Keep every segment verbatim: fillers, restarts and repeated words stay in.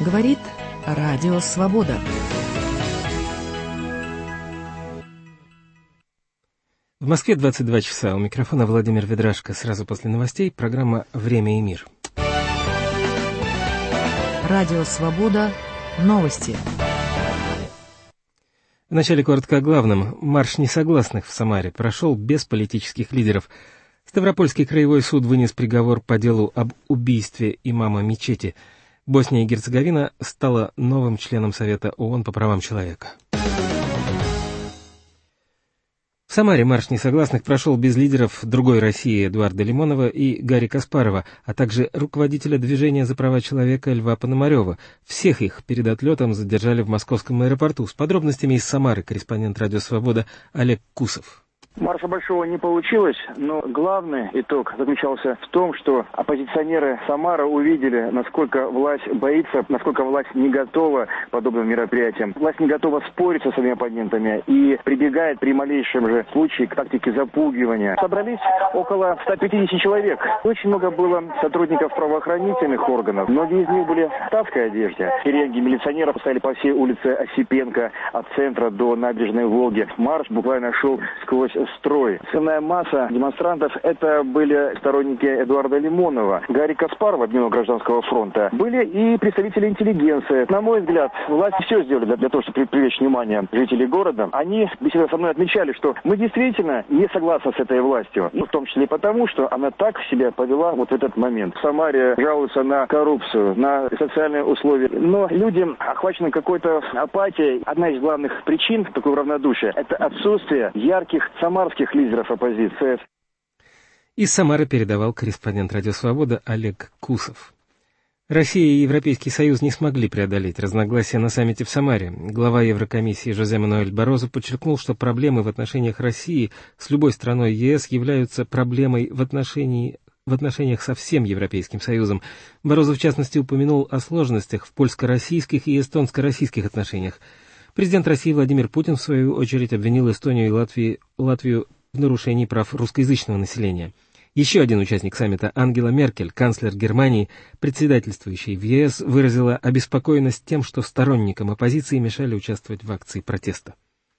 Говорит Радио Свобода. В Москве двадцать два часа. У микрофона Владимир Ведрашко. Сразу после новостей программа «Время и мир». Радио Свобода. Новости. Вначале коротко о главном. Марш несогласных в Самаре прошел без политических лидеров. Ставропольский краевой суд вынес приговор по делу об убийстве имама мечети. Босния и Герцеговина стала новым членом Совета ООН по правам человека. В Самаре марш несогласных прошел без лидеров «Другой России» Эдуарда Лимонова и Гарри Каспарова, а также руководителя движения за права человека Льва Пономарева. Всех их перед отлетом задержали в московском аэропорту. С подробностями из Самары корреспондент «Радио Свобода» Олег Кусов. Марша большого не получилось, но главный итог заключался в том, что оппозиционеры Самары увидели, насколько власть боится, насколько власть не готова к подобным мероприятиям. Власть не готова спорить со своими оппонентами и прибегает при малейшем же случае к тактике запугивания. Собрались около ста пятидесяти человек. Очень много было сотрудников правоохранительных органов. Многие из них были в штатской одежде. Шеренги милиционеров стояли по всей улице Осипенко, от центра до набережной Волги. Марш буквально шел сквозь строй. Основная масса демонстрантов — это были сторонники Эдуарда Лимонова, Гарри Каспарова, Объединенного гражданского фронта. Были и представители интеллигенции. На мой взгляд, власти все сделали для, для того, чтобы привлечь внимание жителей города. Они, беседуя со мной, отмечали, что мы действительно не согласны с этой властью. Ну, в том числе и потому, что она так себя повела вот в этот момент. В Самаре жалуются на коррупцию, на социальные условия. Но люди охвачены какой-то апатией. Одна из главных причин такого равнодушия — это отсутствие ярких самарских лидеров оппозиции. Из Самары передавал корреспондент «Радио Свобода» Олег Кусов. Россия и Европейский Союз не смогли преодолеть разногласия на саммите в Самаре. Глава Еврокомиссии Жозе Мануэль Баррозу подчеркнул, что проблемы в отношениях России с любой страной ЕС являются проблемой в отношении в отношениях со всем Европейским Союзом. Баррозу, в частности, упомянул о сложностях в польско-российских и эстонско-российских отношениях. Президент России Владимир Путин, в свою очередь, обвинил Эстонию и Латвию, Латвию в нарушении прав русскоязычного населения. Еще один участник саммита, Ангела Меркель, канцлер Германии, председательствующий в ЕС, выразила обеспокоенность тем, что сторонникам оппозиции мешали участвовать в акции протеста.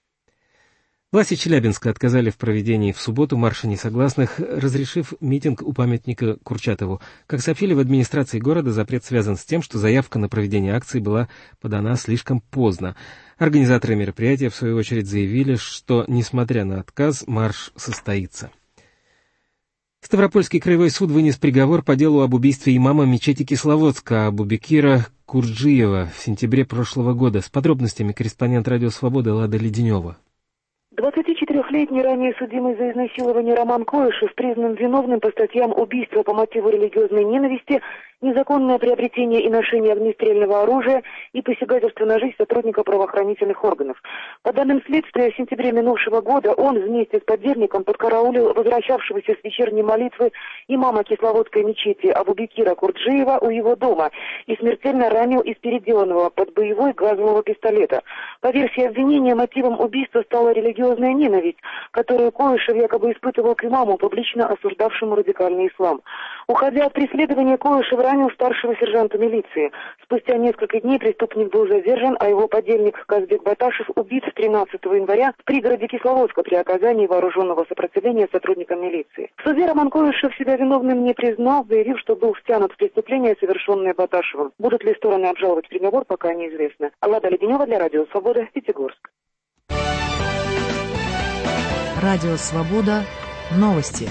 Власти Челябинска отказали в проведении в субботу марша несогласных, разрешив митинг у памятника Курчатову. Как сообщили в администрации города, запрет связан с тем, что заявка на проведение акции была подана слишком поздно. Организаторы мероприятия, в свою очередь, заявили, что, несмотря на отказ, марш состоится. Ставропольский краевой суд вынес приговор по делу об убийстве имама мечети Кисловодска Абубекира Курджиева в сентябре прошлого года. С подробностями корреспондент «Радио Свобода» Лада Леденева. двадцатичетырёхлетний ранее судимый за изнасилование Роман Коишев признан виновным по статьям убийства по мотиву религиозной ненависти, незаконное приобретение и ношение огнестрельного оружия и посягательство на жизнь сотрудника правоохранительных органов. По данным следствия, в сентябре минувшего года он вместе с подельником подкараулил возвращавшегося с вечерней молитвы имама Кисловодской мечети Абубекира Курджиева у его дома и смертельно ранил из переделанного под боевой газового пистолета. По версии обвинения, мотивом убийства стала религиозная ненависть, которую Коишев якобы испытывал к имаму, публично осуждавшему радикальный ислам. Уходя от преследования, Коишев ранил старшего сержанта милиции. Спустя несколько дней преступник был задержан, а его подельник Казбек Баташев убит тринадцатого января в пригороде Кисловодска при оказании вооруженного сопротивления сотрудникам милиции. В суде Роман Коишев себя виновным не признал, заявив, что был втянут в преступление, совершенное Баташевым. Будут ли стороны обжаловать приговор, пока неизвестно. Лада Леденева для Радио Свобода, Пятигорск. Радио Свобода. Новости.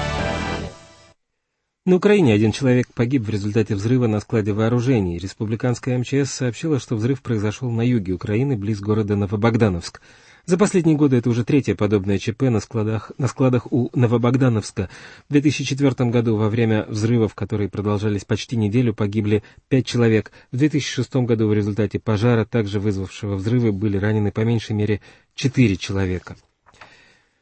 На Украине один человек погиб в результате взрыва на складе вооружений. Республиканская МЧС сообщила, что взрыв произошел на юге Украины, близ города Новобогдановск. За последние годы это уже третье подобное ЧП на складах, на складах у Новобогдановска. В две тысячи четвёртом году во время взрывов, которые продолжались почти неделю, погибли пять человек. В две тысячи шестом году в результате пожара, также вызвавшего взрывы, были ранены по меньшей мере четыре человека.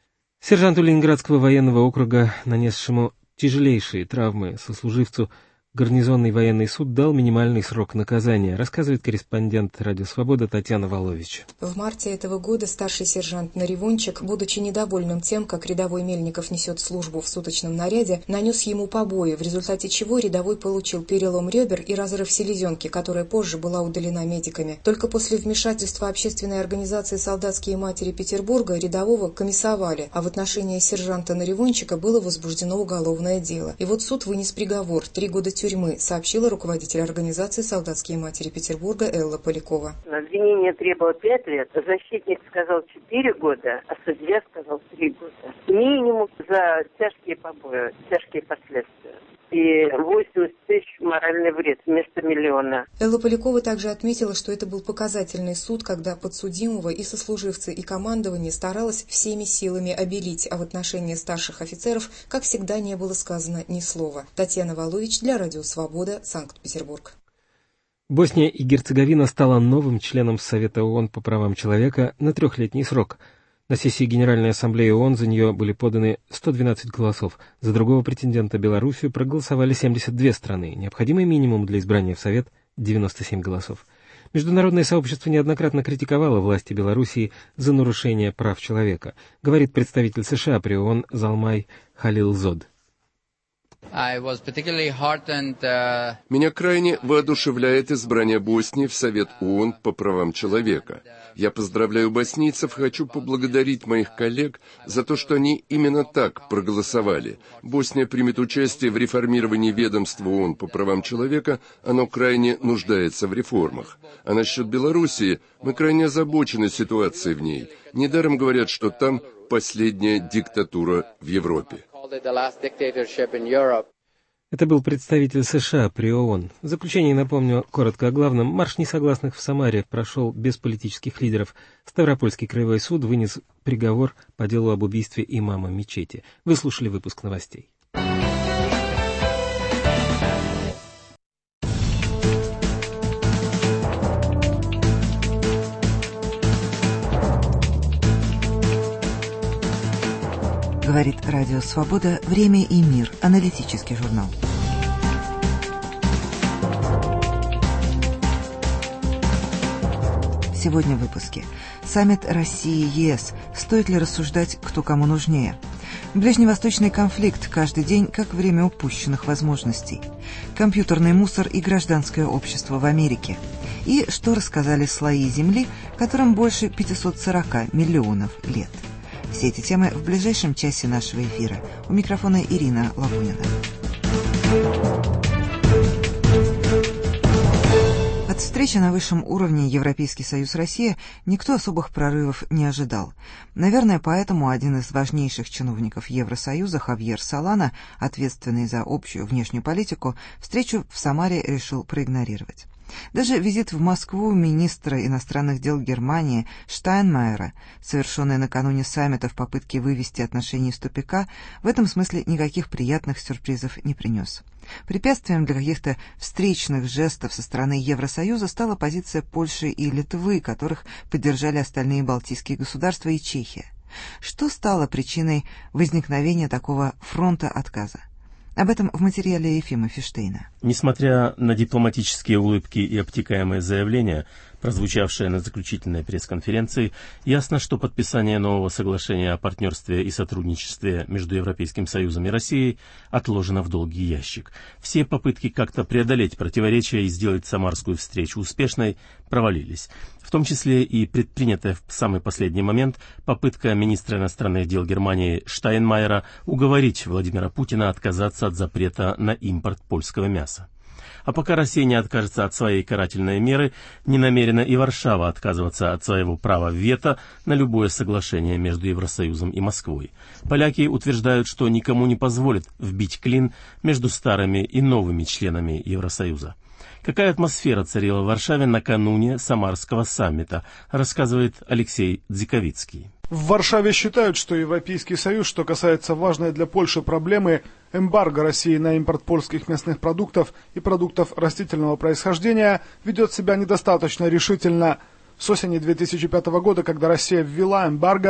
Сержанту Ленинградского военного округа, нанесшему тяжелейшие травмы сослуживцу, Гарнизонный военный суд дал минимальный срок наказания, рассказывает корреспондент «Радио Свобода» Татьяна Волович. В марте этого года старший сержант Наривончик, будучи недовольным тем, как рядовой Мельников несет службу в суточном наряде, нанес ему побои, в результате чего рядовой получил перелом ребер и разрыв селезенки, которая позже была удалена медиками. Только после вмешательства общественной организации «Солдатские матери Петербурга» рядового комиссовали, а в отношении сержанта Наривончика было возбуждено уголовное дело. И вот суд вынес приговор – три года тюрьмы, сообщила руководитель организации «Солдатские матери Петербурга» Элла Полякова. Обвинение требовало пять лет, защитник сказал четыре года, а судья сказал три года. Минимум за тяжкие побои, тяжкие последствия. И восемьдесят тысяч моральный вред вместо миллиона. Элла Полякова также отметила, что это был показательный суд, когда подсудимого и сослуживцы, и командование старалось всеми силами обелить, а в отношении старших офицеров, как всегда, не было сказано ни слова. Татьяна Волович для Радио Свобода, Санкт-Петербург. Босния и Герцеговина стала новым членом Совета ООН по правам человека на трехлетний срок. На сессии Генеральной Ассамблеи ООН за нее были поданы сто двенадцать голосов. За другого претендента, Белоруссию, проголосовали семьдесят две страны. Необходимый минимум для избрания в Совет – девяносто семь голосов. Международное сообщество неоднократно критиковало власти Белоруссии за нарушение прав человека, говорит представитель США при ООН Залмай Халилзод. Меня крайне воодушевляет избрание Боснии в Совет ООН по правам человека. Я поздравляю боснийцев и хочу поблагодарить моих коллег за то, что они именно так проголосовали. Босния примет участие в реформировании ведомства ООН по правам человека, оно крайне нуждается в реформах. А насчет Белоруссии, мы крайне озабочены ситуацией в ней. Недаром говорят, что там последняя диктатура в Европе. Это был представитель США при ООН. В заключение напомню коротко о главном. Марш несогласных в Самаре прошел без политических лидеров. Ставропольский краевой суд вынес приговор по делу об убийстве имама мечети. Вы слушали выпуск новостей. Говорит Радио Свобода. Время и мир. Аналитический журнал. Сегодня в выпуске. Саммит России-ЕС. Стоит ли рассуждать, кто кому нужнее? Ближневосточный конфликт каждый день как время упущенных возможностей. Компьютерный мусор и гражданское общество в Америке. И что рассказали слои Земли, которым больше пятьсот сорок миллионов лет. Все эти темы в ближайшем часе нашего эфира. У микрофона Ирина Лавунина. От встречи на высшем уровне Европейский Союз-Россия никто особых прорывов не ожидал. Наверное, поэтому один из важнейших чиновников Евросоюза, Хавьер Солана, ответственный за общую внешнюю политику, встречу в Самаре решил проигнорировать. Даже визит в Москву министра иностранных дел Германии Штайнмайера, совершенный накануне саммита в попытке вывести отношения из тупика, в этом смысле никаких приятных сюрпризов не принес. Препятствием для каких-то встречных жестов со стороны Евросоюза стала позиция Польши и Литвы, которых поддержали остальные балтийские государства и Чехия. Что стало причиной возникновения такого фронта отказа? Об этом в материале Ефима Фиштейна. Несмотря на дипломатические улыбки и обтекаемые заявления, прозвучавшие на заключительной пресс-конференции, ясно, что подписание нового соглашения о партнерстве и сотрудничестве между Европейским Союзом и Россией отложено в долгий ящик. Все попытки как-то преодолеть противоречия и сделать самарскую встречу успешной провалились. В том числе и предпринятая в самый последний момент попытка министра иностранных дел Германии Штайнмайера уговорить Владимира Путина отказаться от запрета на импорт польского мяса. А пока Россия не откажется от своей карательной меры, не намерена и Варшава отказываться от своего права вето на любое соглашение между Евросоюзом и Москвой. Поляки утверждают, что никому не позволят вбить клин между старыми и новыми членами Евросоюза. Какая атмосфера царила в Варшаве накануне Самарского саммита, рассказывает Алексей Дзиковицкий. В Варшаве считают, что Европейский Союз, что касается важной для Польши проблемы эмбарго России на импорт польских мясных продуктов и продуктов растительного происхождения, ведет себя недостаточно решительно. С осени две тысячи пятого года, когда Россия ввела эмбарго,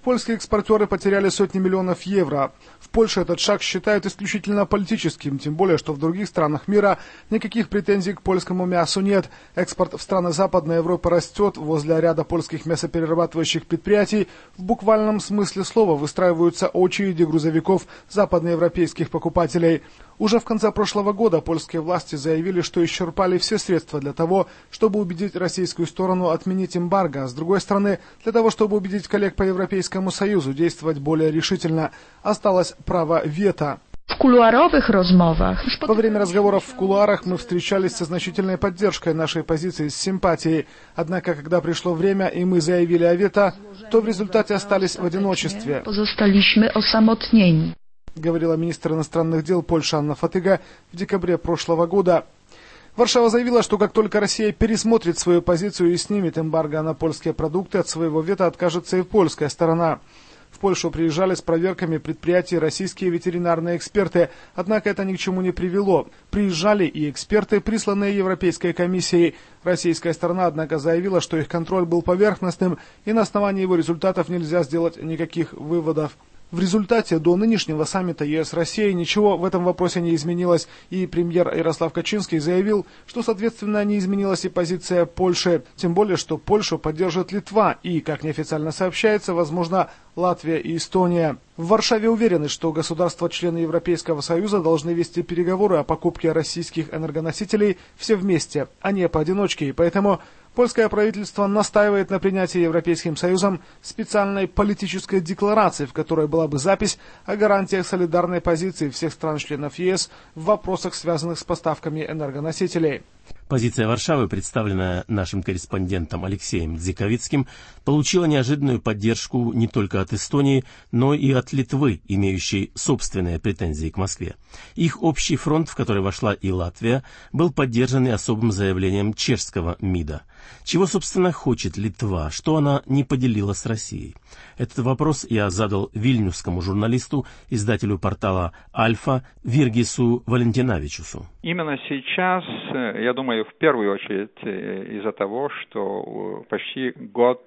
Польские экспортеры потеряли сотни миллионов евро. В Польше этот шаг считают исключительно политическим, тем более, что в других странах мира никаких претензий к польскому мясу нет. Экспорт в страны Западной Европы растет, возле ряда польских мясоперерабатывающих предприятий в буквальном смысле слова выстраиваются очереди грузовиков западноевропейских покупателей. Уже в конце прошлого года польские власти заявили, что исчерпали все средства для того, чтобы убедить российскую сторону отменить эмбарго, а с другой стороны, для того, чтобы убедить коллег по Европейскому Союзу действовать более решительно. Осталось право вето. В кулуаровых разговорах. Во время разговоров в кулуарах мы встречались со значительной поддержкой нашей позиции, с симпатией. Однако, когда пришло время и мы заявили о вето, то в результате остались в одиночестве. Позосталищмы осамотнени, говорила министр иностранных дел Польши Анна Фатыга в декабре прошлого года. Варшава заявила, что как только Россия пересмотрит свою позицию и снимет эмбарго на польские продукты, от своего вето откажется и польская сторона. В Польшу приезжали с проверками предприятий российские ветеринарные эксперты, однако это ни к чему не привело. Приезжали и эксперты, присланные Европейской комиссией. Российская сторона, однако, заявила, что их контроль был поверхностным, и на основании его результатов нельзя сделать никаких выводов. В результате до нынешнего саммита ЕС-Россия ничего в этом вопросе не изменилось, и премьер Ярослав Качинский заявил, что, соответственно, не изменилась и позиция Польши, тем более, что Польшу поддержит Литва и, как неофициально сообщается, возможно, Латвия и Эстония. В Варшаве уверены, что государства-члены Европейского Союза должны вести переговоры о покупке российских энергоносителей все вместе, а не поодиночке, и поэтому польское правительство настаивает на принятии Европейским Союзом специальной политической декларации, в которой была бы запись о гарантиях солидарной позиции всех стран-членов ЕС в вопросах, связанных с поставками энергоносителей. Позиция Варшавы, представленная нашим корреспондентом Алексеем Дзиковицким, получила неожиданную поддержку не только от Эстонии, но и от Литвы, имеющей собственные претензии к Москве. Их общий фронт, в который вошла и Латвия, был поддержан и особым заявлением чешского МИДа. Чего, собственно, хочет Литва, что она не поделила с Россией? Этот вопрос я задал вильнюсскому журналисту, издателю портала «Альфа» Виргису Валентинавичусу. Именно сейчас, я думаю, в первую очередь из-за того, что почти год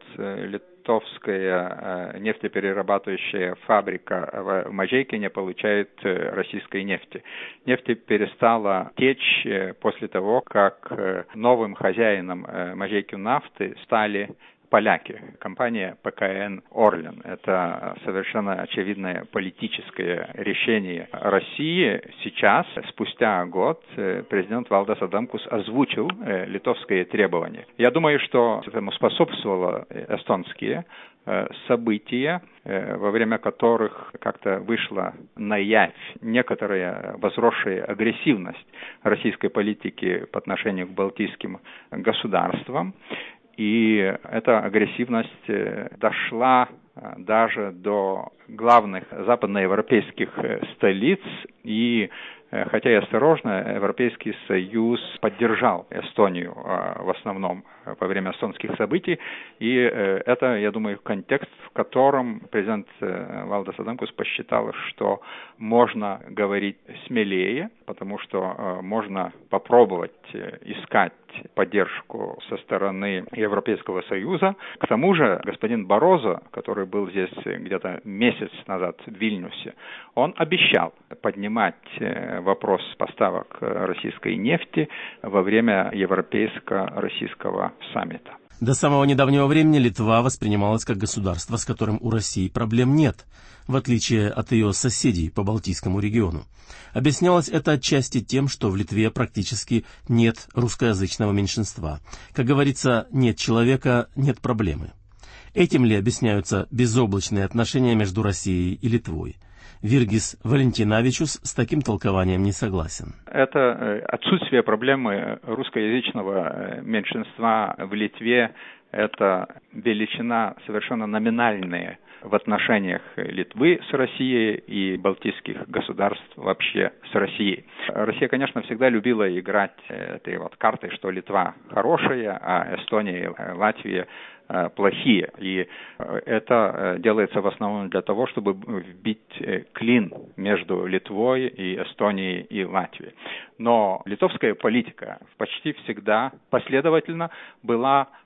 литовская нефтеперерабатывающая фабрика в Мажейке не получает российской нефти. Нефть перестала течь после того, как новым хозяином Мажейки нафты стали поляки, компания ПКН «Орлен». Это совершенно очевидное политическое решение России. Сейчас, спустя год, президент Валдас Адамкус озвучил литовские требования. Я думаю, что этому способствовало эстонские события, во время которых как-то вышла наявь некоторая возросшая агрессивность российской политики по отношению к балтийским государствам. И эта агрессивность дошла даже до главных западноевропейских столиц, и хотя и осторожно, Европейский Союз поддержал Эстонию в основном во время эстонских событий, и это, я думаю, контекст, в котором президент Валдас Адамкус посчитал, что можно говорить смелее, потому что можно попробовать искать поддержку со стороны Европейского Союза. К тому же господин Барозо, который был здесь где-то месяц назад в Вильнюсе, он обещал поднимать вопрос поставок российской нефти во время европейско-российского саммита. До самого недавнего времени Литва воспринималась как государство, с которым у России проблем нет, в отличие от ее соседей по Балтийскому региону. Объяснялось это отчасти тем, что в Литве практически нет русскоязычного меньшинства. Как говорится, нет человека – нет проблемы. Этим ли объясняются безоблачные отношения между Россией и Литвой? Виргис Валентинавичус с таким толкованием не согласен. Это отсутствие проблемы русскоязычного меньшинства в Литве, это величина совершенно номинальная в отношениях Литвы с Россией и балтийских государств вообще с Россией. Россия, конечно, всегда любила играть этой вот картой, что Литва хорошая, а Эстония и Латвия плохие. И это делается в основном для того, чтобы вбить клин между Литвой и Эстонией и Латвией. Но литовская политика почти всегда последовательно была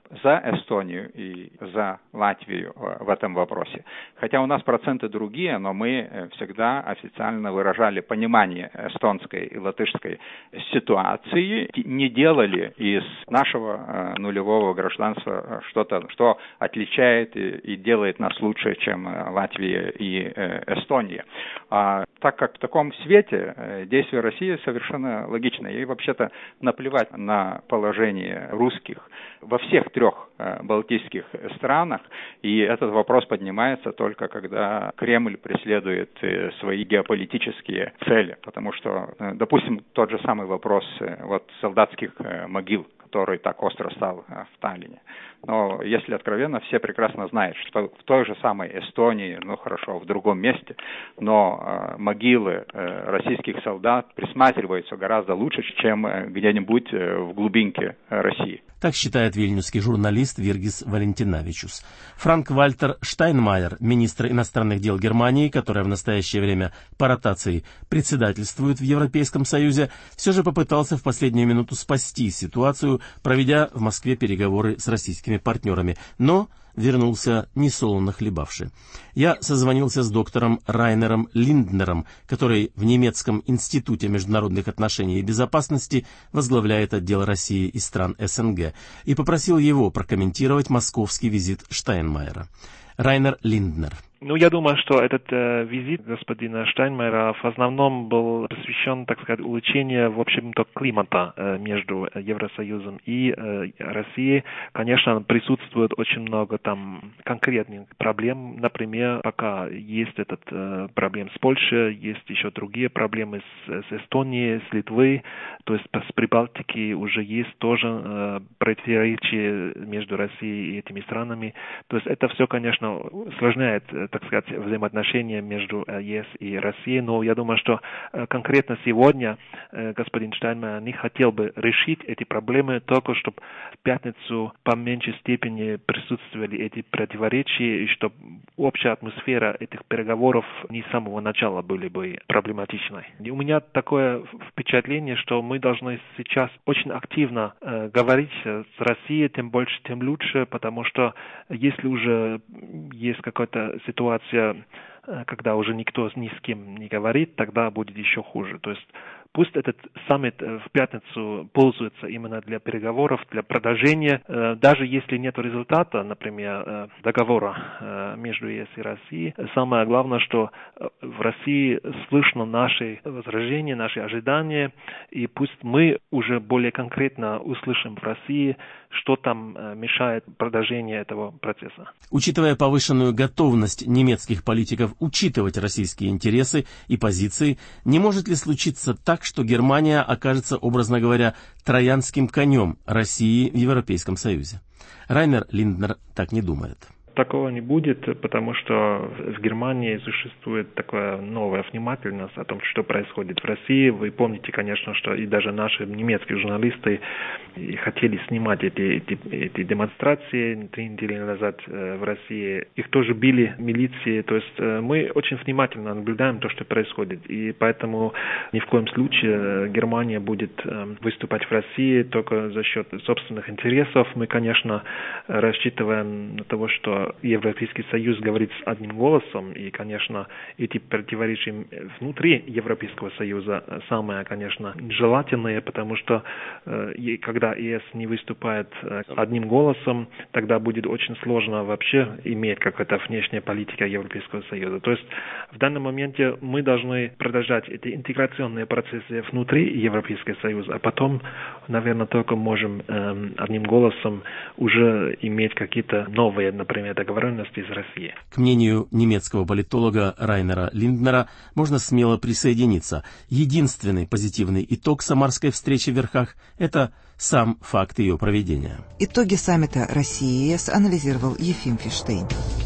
за Эстонию и за Латвию в этом вопросе. Хотя у нас проценты другие, но мы всегда официально выражали понимание эстонской и латышской ситуации, не делали из нашего нулевого гражданства что-то, что отличает и делает нас лучше, чем Латвия и Эстония. А так как в таком свете действия России совершенно логично. И вообще-то наплевать на положение русских во всех трех балтийских странах. И этот вопрос поднимается только когда Кремль преследует свои геополитические цели. Потому что, допустим, тот же самый вопрос вот солдатских могил, который так остро стал в Таллине. Но, если откровенно, все прекрасно знают, что в той же самой Эстонии, ну хорошо, в другом месте, но э, могилы э, российских солдат присматриваются гораздо лучше, чем где-нибудь в глубинке России. Так считает вильнюсский журналист Виргис Валентинавичус. Франк-Вальтер Штайнмайер, министр иностранных дел Германии, которая в настоящее время по ротации председательствует в Европейском Союзе, все же попытался в последнюю минуту спасти ситуацию, проведя в Москве переговоры с российскими партнерами, но вернулся несолоно хлебавши. Я созвонился с доктором Райнером Линднером, который в немецком институте международных отношений и безопасности возглавляет отдел России и стран СНГ, и попросил его прокомментировать московский визит Штайнмайера. Райнер Линднер. Ну, я думаю, что этот э, визит господина Штайнмайера в основном был посвящен, так сказать, улучшению, в общем-то, климата э, между Евросоюзом и э, Россией. Конечно, присутствует очень много там конкретных проблем. Например, пока есть этот э, проблем с Польшей, есть еще другие проблемы с, с Эстонией, с Литвой. То есть с Прибалтики уже есть тоже э, противоречия между Россией и этими странами. То есть это все, конечно, усложняет, так сказать, взаимоотношения между ЕС и Россией. Но я думаю, что конкретно сегодня господин Штайнмайер не хотел бы решить эти проблемы, только чтобы в пятницу по меньшей степени присутствовали эти противоречия, и чтобы общая атмосфера этих переговоров не с самого начала были бы проблематичной. И у меня такое впечатление, что мы должны сейчас очень активно э, говорить с Россией, тем больше, тем лучше, потому что если уже есть какая-то ситуация, когда уже никто ни с кем не говорит, тогда будет еще хуже. То есть пусть этот саммит в пятницу пользуется именно для переговоров, для продолжения. Даже если нет результата, например, договора между ЕС и Россией, самое главное, что в России слышно наши возражения, наши ожидания, и пусть мы уже более конкретно услышим в России, что там мешает продолжению этого процесса. Учитывая повышенную готовность немецких политиков учитывать российские интересы и позиции, не может ли случиться так, что Германия окажется, образно говоря, троянским конем России в Европейском Союзе? Райнер Линднер так не думает. Такого не будет, потому что в Германии существует такая новая внимательность о том, что происходит в России. Вы помните, конечно, что и даже наши немецкие журналисты хотели снимать эти, эти, эти демонстрации три недели назад в России. Их тоже били милиции. То есть мы очень внимательно наблюдаем то, что происходит. И поэтому ни в коем случае Германия будет выступать в России только за счет собственных интересов. Мы, конечно, рассчитываем на то, что Европейский Союз говорит с одним голосом, и, конечно, эти противоречия внутри Европейского Союза самые, конечно, желательные, потому что э, когда ЕС не выступает э, одним голосом, тогда будет очень сложно вообще иметь какая-то внешняя политика Европейского Союза. То есть в данном моменте мы должны продолжать эти интеграционные процессы внутри Европейского Союза, а потом, наверное, только можем э, одним голосом уже иметь какие-то новые, например, договоренности с Россией. К мнению немецкого политолога Райнера Линднера можно смело присоединиться. Единственный позитивный итог самарской встречи в верхах – это сам факт ее проведения. Итоги саммита России и ЕС анализировал Ефим Фиштейн.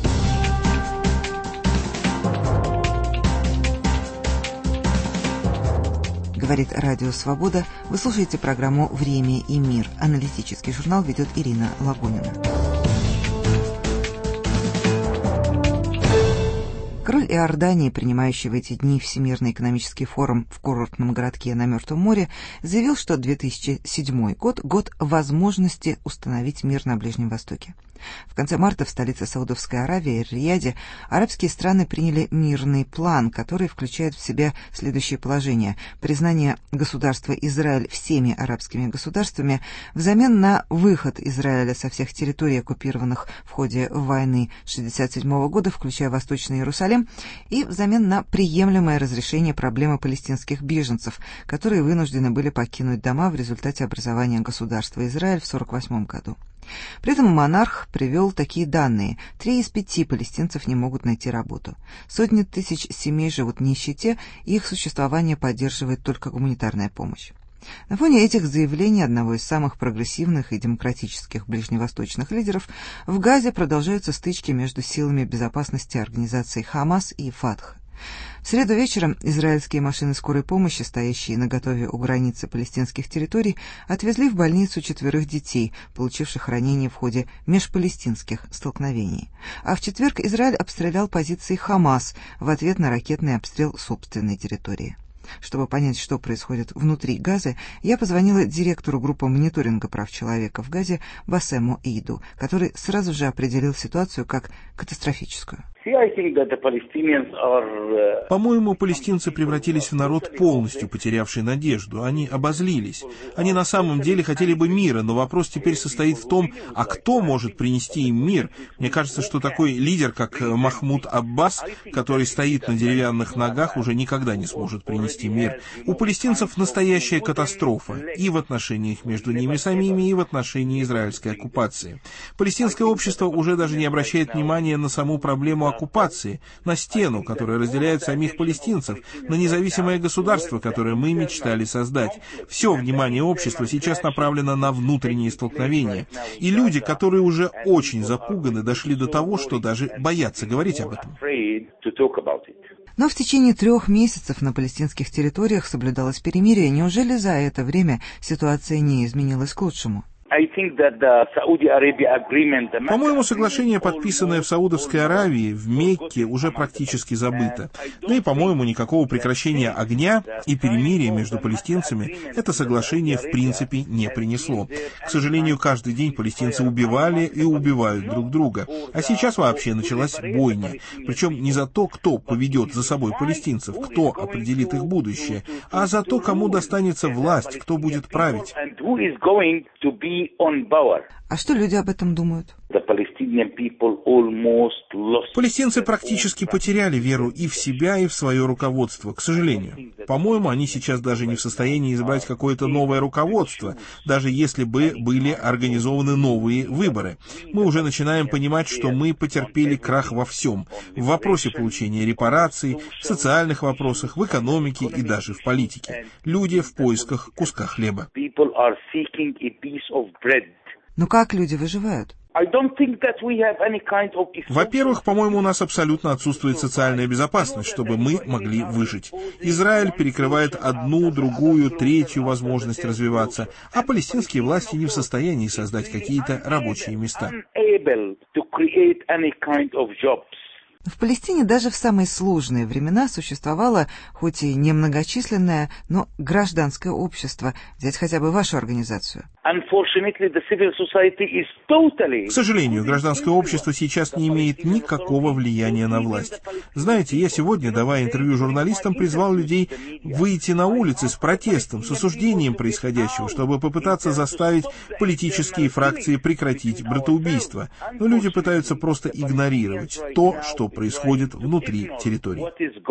Говорит Радио Свобода. Вы слушаете программу «Время и мир». Аналитический журнал ведет Ирина Логунина. Король Иордании, принимающий в эти дни Всемирный экономический форум в курортном городке на Мертвом море, заявил, что две тысячи седьмой год – год возможности установить мир на Ближнем Востоке. В конце марта в столице Саудовской Аравии, Рияде, арабские страны приняли мирный план, который включает в себя следующие положения. Признание государства Израиль всеми арабскими государствами взамен на выход Израиля со всех территорий, оккупированных в ходе войны шестьдесят седьмого года, включая Восточный Иерусалим, и взамен на приемлемое разрешение проблемы палестинских беженцев, которые вынуждены были покинуть дома в результате образования государства Израиль в сорок восьмом году. При этом монарх привел такие данные. Три из пяти палестинцев не могут найти работу. Сотни тысяч семей живут в нищете, и их существование поддерживает только гуманитарная помощь. На фоне этих заявлений одного из самых прогрессивных и демократических ближневосточных лидеров в Газе продолжаются стычки между силами безопасности организаций Хамас и Фатх. В среду вечером израильские машины скорой помощи, стоящие наготове у границы палестинских территорий, отвезли в больницу четверых детей, получивших ранения в ходе межпалестинских столкновений. А в четверг Израиль обстрелял позиции Хамас в ответ на ракетный обстрел собственной территории. Чтобы понять, что происходит внутри Газы, я позвонила директору группы мониторинга прав человека в Газе Басему Иду, который сразу же определил ситуацию как катастрофическую. По-моему, палестинцы превратились в народ, полностью потерявший надежду. Они обозлились. Они на самом деле хотели бы мира, но вопрос теперь состоит в том, а кто может принести им мир? Мне кажется, что такой лидер, как Махмуд Аббас, который стоит на деревянных ногах, уже никогда не сможет принести мир. У палестинцев настоящая катастрофа и в отношениях между ними самими, и в отношении израильской оккупации. Палестинское общество уже даже не обращает внимания на саму проблему оккупации, на стену, которая разделяет самих палестинцев, на независимое государство, которое мы мечтали создать. Все внимание общества сейчас направлено на внутренние столкновения. И люди, которые уже очень запуганы, дошли до того, что даже боятся говорить об этом. Но в течение трех месяцев на палестинских территориях соблюдалось перемирие. Неужели за это время ситуация не изменилась к лучшему? По-моему, соглашение, подписанное в Саудовской Аравии, в Мекке, уже практически забыто. Ну и, по-моему, никакого прекращения огня и перемирия между палестинцами это соглашение в принципе не принесло. К сожалению, каждый день палестинцы убивали и убивают друг друга. А сейчас вообще началась бойня. Причем не за то, кто поведет за собой палестинцев, кто определит их будущее, а за то, кому достанется власть, кто будет править. А что люди об этом думают? Палестинцы практически потеряли веру и в себя, и в свое руководство, к сожалению. По-моему, они сейчас даже не в состоянии избрать какое-то новое руководство, даже если бы были организованы новые выборы. Мы уже начинаем понимать, что мы потерпели крах во всем. В вопросе получения репараций, в социальных вопросах, в экономике и даже в политике. Люди в поисках куска хлеба. Но как люди выживают? Во-первых, по-моему, у нас абсолютно отсутствует социальная безопасность, чтобы мы могли выжить. Израиль перекрывает одну, другую, третью возможность развиваться, а палестинские власти не в состоянии создать какие-то рабочие места. В Палестине даже в самые сложные времена существовало, хоть и немногочисленное, но гражданское общество. Взять хотя бы вашу организацию. К сожалению, гражданское общество сейчас не имеет никакого влияния на власть. Знаете, я сегодня, давая интервью журналистам, призвал людей выйти на улицы с протестом, с осуждением происходящего, чтобы попытаться заставить политические фракции прекратить братоубийство. Но люди пытаются просто игнорировать то, что происходит внутри территории.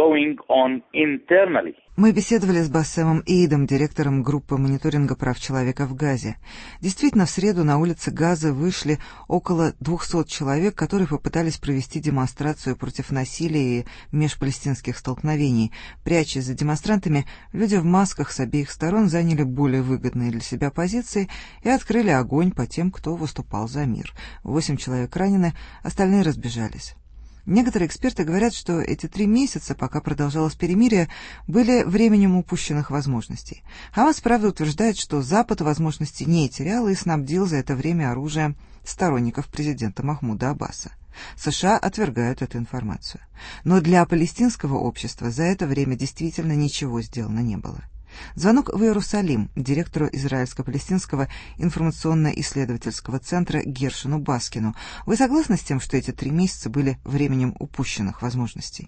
Мы беседовали с Басемом Эйдом, директором группы мониторинга прав человека в Газе. Действительно, в среду на улице Газы вышли около двухсот человек, которые попытались провести демонстрацию против насилия и межпалестинских столкновений. Прячась за демонстрантами, люди в масках с обеих сторон заняли более выгодные для себя позиции и открыли огонь по тем, кто выступал за мир. Восемь человек ранены, остальные разбежались. Некоторые эксперты говорят, что эти три месяца, пока продолжалось перемирие, были временем упущенных возможностей. Хамас, правда, утверждает, что Запад возможностей не терял и снабдил за это время оружием сторонников президента Махмуда Аббаса. США отвергают эту информацию. Но для палестинского общества за это время действительно ничего сделано не было. Звонок в Иерусалим директору израильско-палестинского информационно-исследовательского центра Гершону Баскину. Вы согласны с тем, что эти три месяца были временем упущенных возможностей?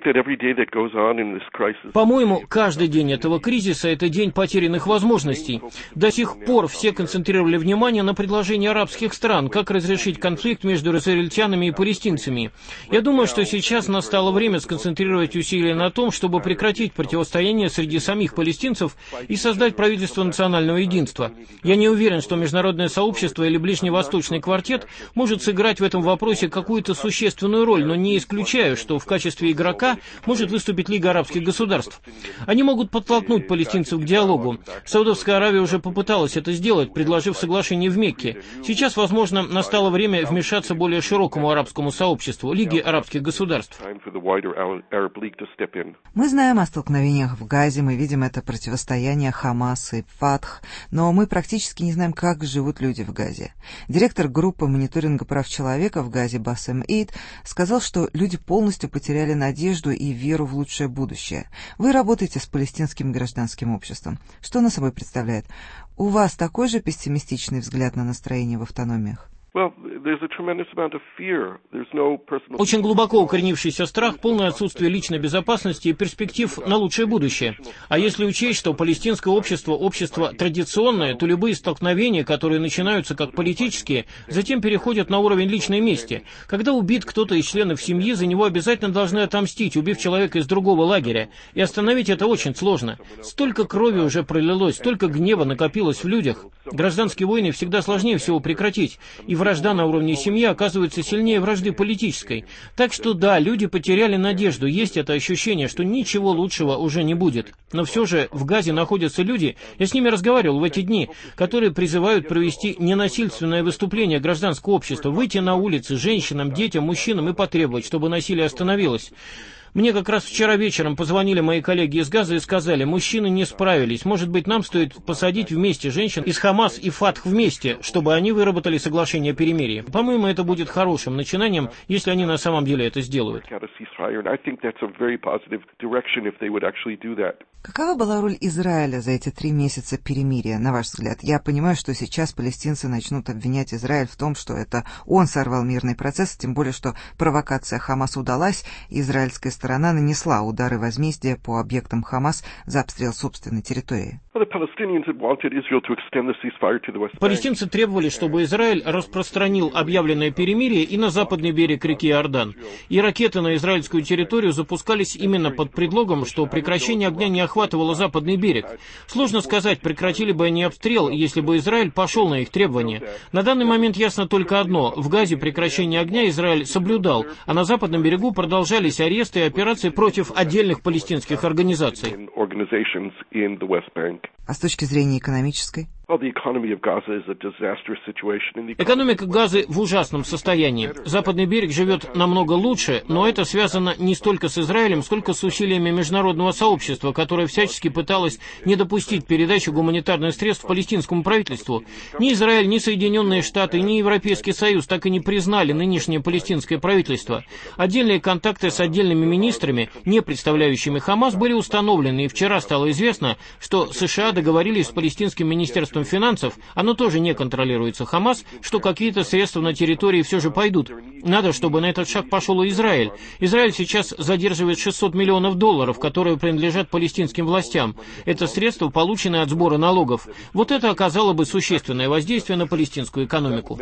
По-моему, каждый день этого кризиса – это день потерянных возможностей. До сих пор все концентрировали внимание на предложении арабских стран, как разрешить конфликт между израильтянами и палестинцами. Я думаю, что сейчас настало время сконцентрировать усилия на том, чтобы прекратить противостояние среди самих палестинцев и создать правительство национального единства. Я не уверен, что международное сообщество или Ближневосточный квартет может сыграть в этом вопросе какую-то существенную роль, но не исключаю, что в качестве игрока может выступить Лига арабских государств. Они могут подтолкнуть палестинцев к диалогу. Саудовская Аравия уже попыталась это сделать, предложив соглашение в Мекке. Сейчас, возможно, настало время вмешаться более широкому арабскому сообществу, Лиге арабских государств. Мы знаем о столкновениях в Газе, мы видим это против противостояние Хамас и Фатх, но мы практически не знаем, как живут люди в Газе. Директор группы мониторинга прав человека в Газе Басем Эйд сказал, что люди полностью потеряли надежду и веру в лучшее будущее. Вы работаете с палестинским гражданским обществом. Что оно собой представляет? У вас такой же пессимистичный взгляд на настроение в автономиях? Очень глубоко укоренившийся страх, полное отсутствие личной безопасности и перспектив на лучшее будущее. А если учесть, что палестинское общество – общество традиционное, то любые столкновения, которые начинаются как политические, затем переходят на уровень личной мести. Когда убит кто-то из членов семьи, за него обязательно должны отомстить, убив человека из другого лагеря. И остановить это очень сложно. Столько крови уже пролилось, столько гнева накопилось в людях. Гражданские войны всегда сложнее всего прекратить. И вражда на уровне семьи оказывается сильнее вражды политической. Так что да, люди потеряли надежду, есть это ощущение, что ничего лучшего уже не будет. Но все же в Газе находятся люди, я с ними разговаривал в эти дни, которые призывают провести ненасильственное выступление гражданского общества, выйти на улицы женщинам, детям, мужчинам и потребовать, чтобы насилие остановилось. Мне как раз вчера вечером позвонили мои коллеги из Газа и сказали, мужчины не справились, может быть, нам стоит посадить вместе женщин из Хамас и Фатх вместе, чтобы они выработали соглашение о перемирии. По-моему, это будет хорошим начинанием, если они на самом деле это сделают. Какова была роль Израиля за эти три месяца перемирия, на ваш взгляд? Я понимаю, что сейчас палестинцы начнут обвинять Израиль в том, что это он сорвал мирный процесс, тем более, что провокация Хамас удалась, и израильская сторона нанесла удары возмездия по объектам Хамас за обстрел собственной территории. Палестинцы требовали, чтобы Израиль распространил объявленное перемирие и на западный берег реки Иордан. И ракеты на израильскую территорию запускались именно под предлогом, что прекращение огня не охватывало западный берег. Сложно сказать, прекратили бы они обстрел, если бы Израиль пошел на их требования. На данный момент ясно только одно. В Газе прекращение огня Израиль соблюдал, а на западном берегу продолжались аресты и операции против отдельных палестинских организаций. А с точки зрения экономической? Экономика Газы в ужасном состоянии. Западный берег живет намного лучше, но это связано не столько с Израилем, сколько с усилиями международного сообщества, которое всячески пыталось не допустить передачу гуманитарных средств палестинскому правительству. Ни Израиль, ни Соединенные Штаты, ни Европейский Союз так и не признали нынешнее палестинское правительство. Отдельные контакты с отдельными министрами, не представляющими Хамас, были установлены, и вчера стало известно, что США договорились с палестинским министерством финансов, оно тоже не контролируется Хамас, что какие-то средства на территории все же пойдут. Надо, чтобы на этот шаг пошел и Израиль. Израиль сейчас задерживает шестьсот миллионов долларов, которые принадлежат палестинским властям. Это средства, полученные от сбора налогов. Вот это оказало бы существенное воздействие на палестинскую экономику.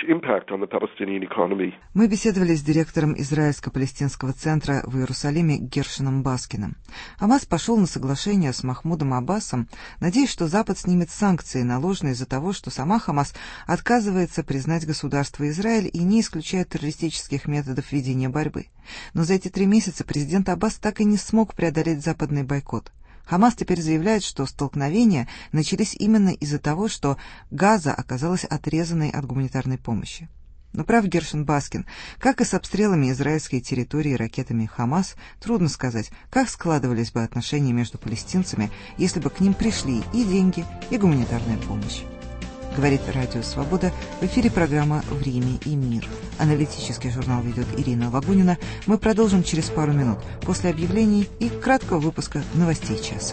Мы беседовали с директором израильско-палестинского центра в Иерусалиме Гершоном Баскиным. Хамас пошел на соглашение с Махмудом Аббасом, надеясь, что Запад снимет санкции, наложенные из-за того, что сама Хамас отказывается признать государство Израиль и не исключает террористических методов ведения борьбы. Но за эти три месяца президент Аббас так и не смог преодолеть западный бойкот. Хамас теперь заявляет, что столкновения начались именно из-за того, что Газа оказалась отрезанной от гуманитарной помощи. Но прав Гершон Баскин, как и с обстрелами израильской территории ракетами Хамас, трудно сказать, как складывались бы отношения между палестинцами, если бы к ним пришли и деньги, и гуманитарная помощь. Говорит Радио Свобода. В эфире программа «Время и мир». Аналитический журнал ведет Ирина Лагунина. Мы продолжим через пару минут после объявлений и краткого выпуска новостей часа.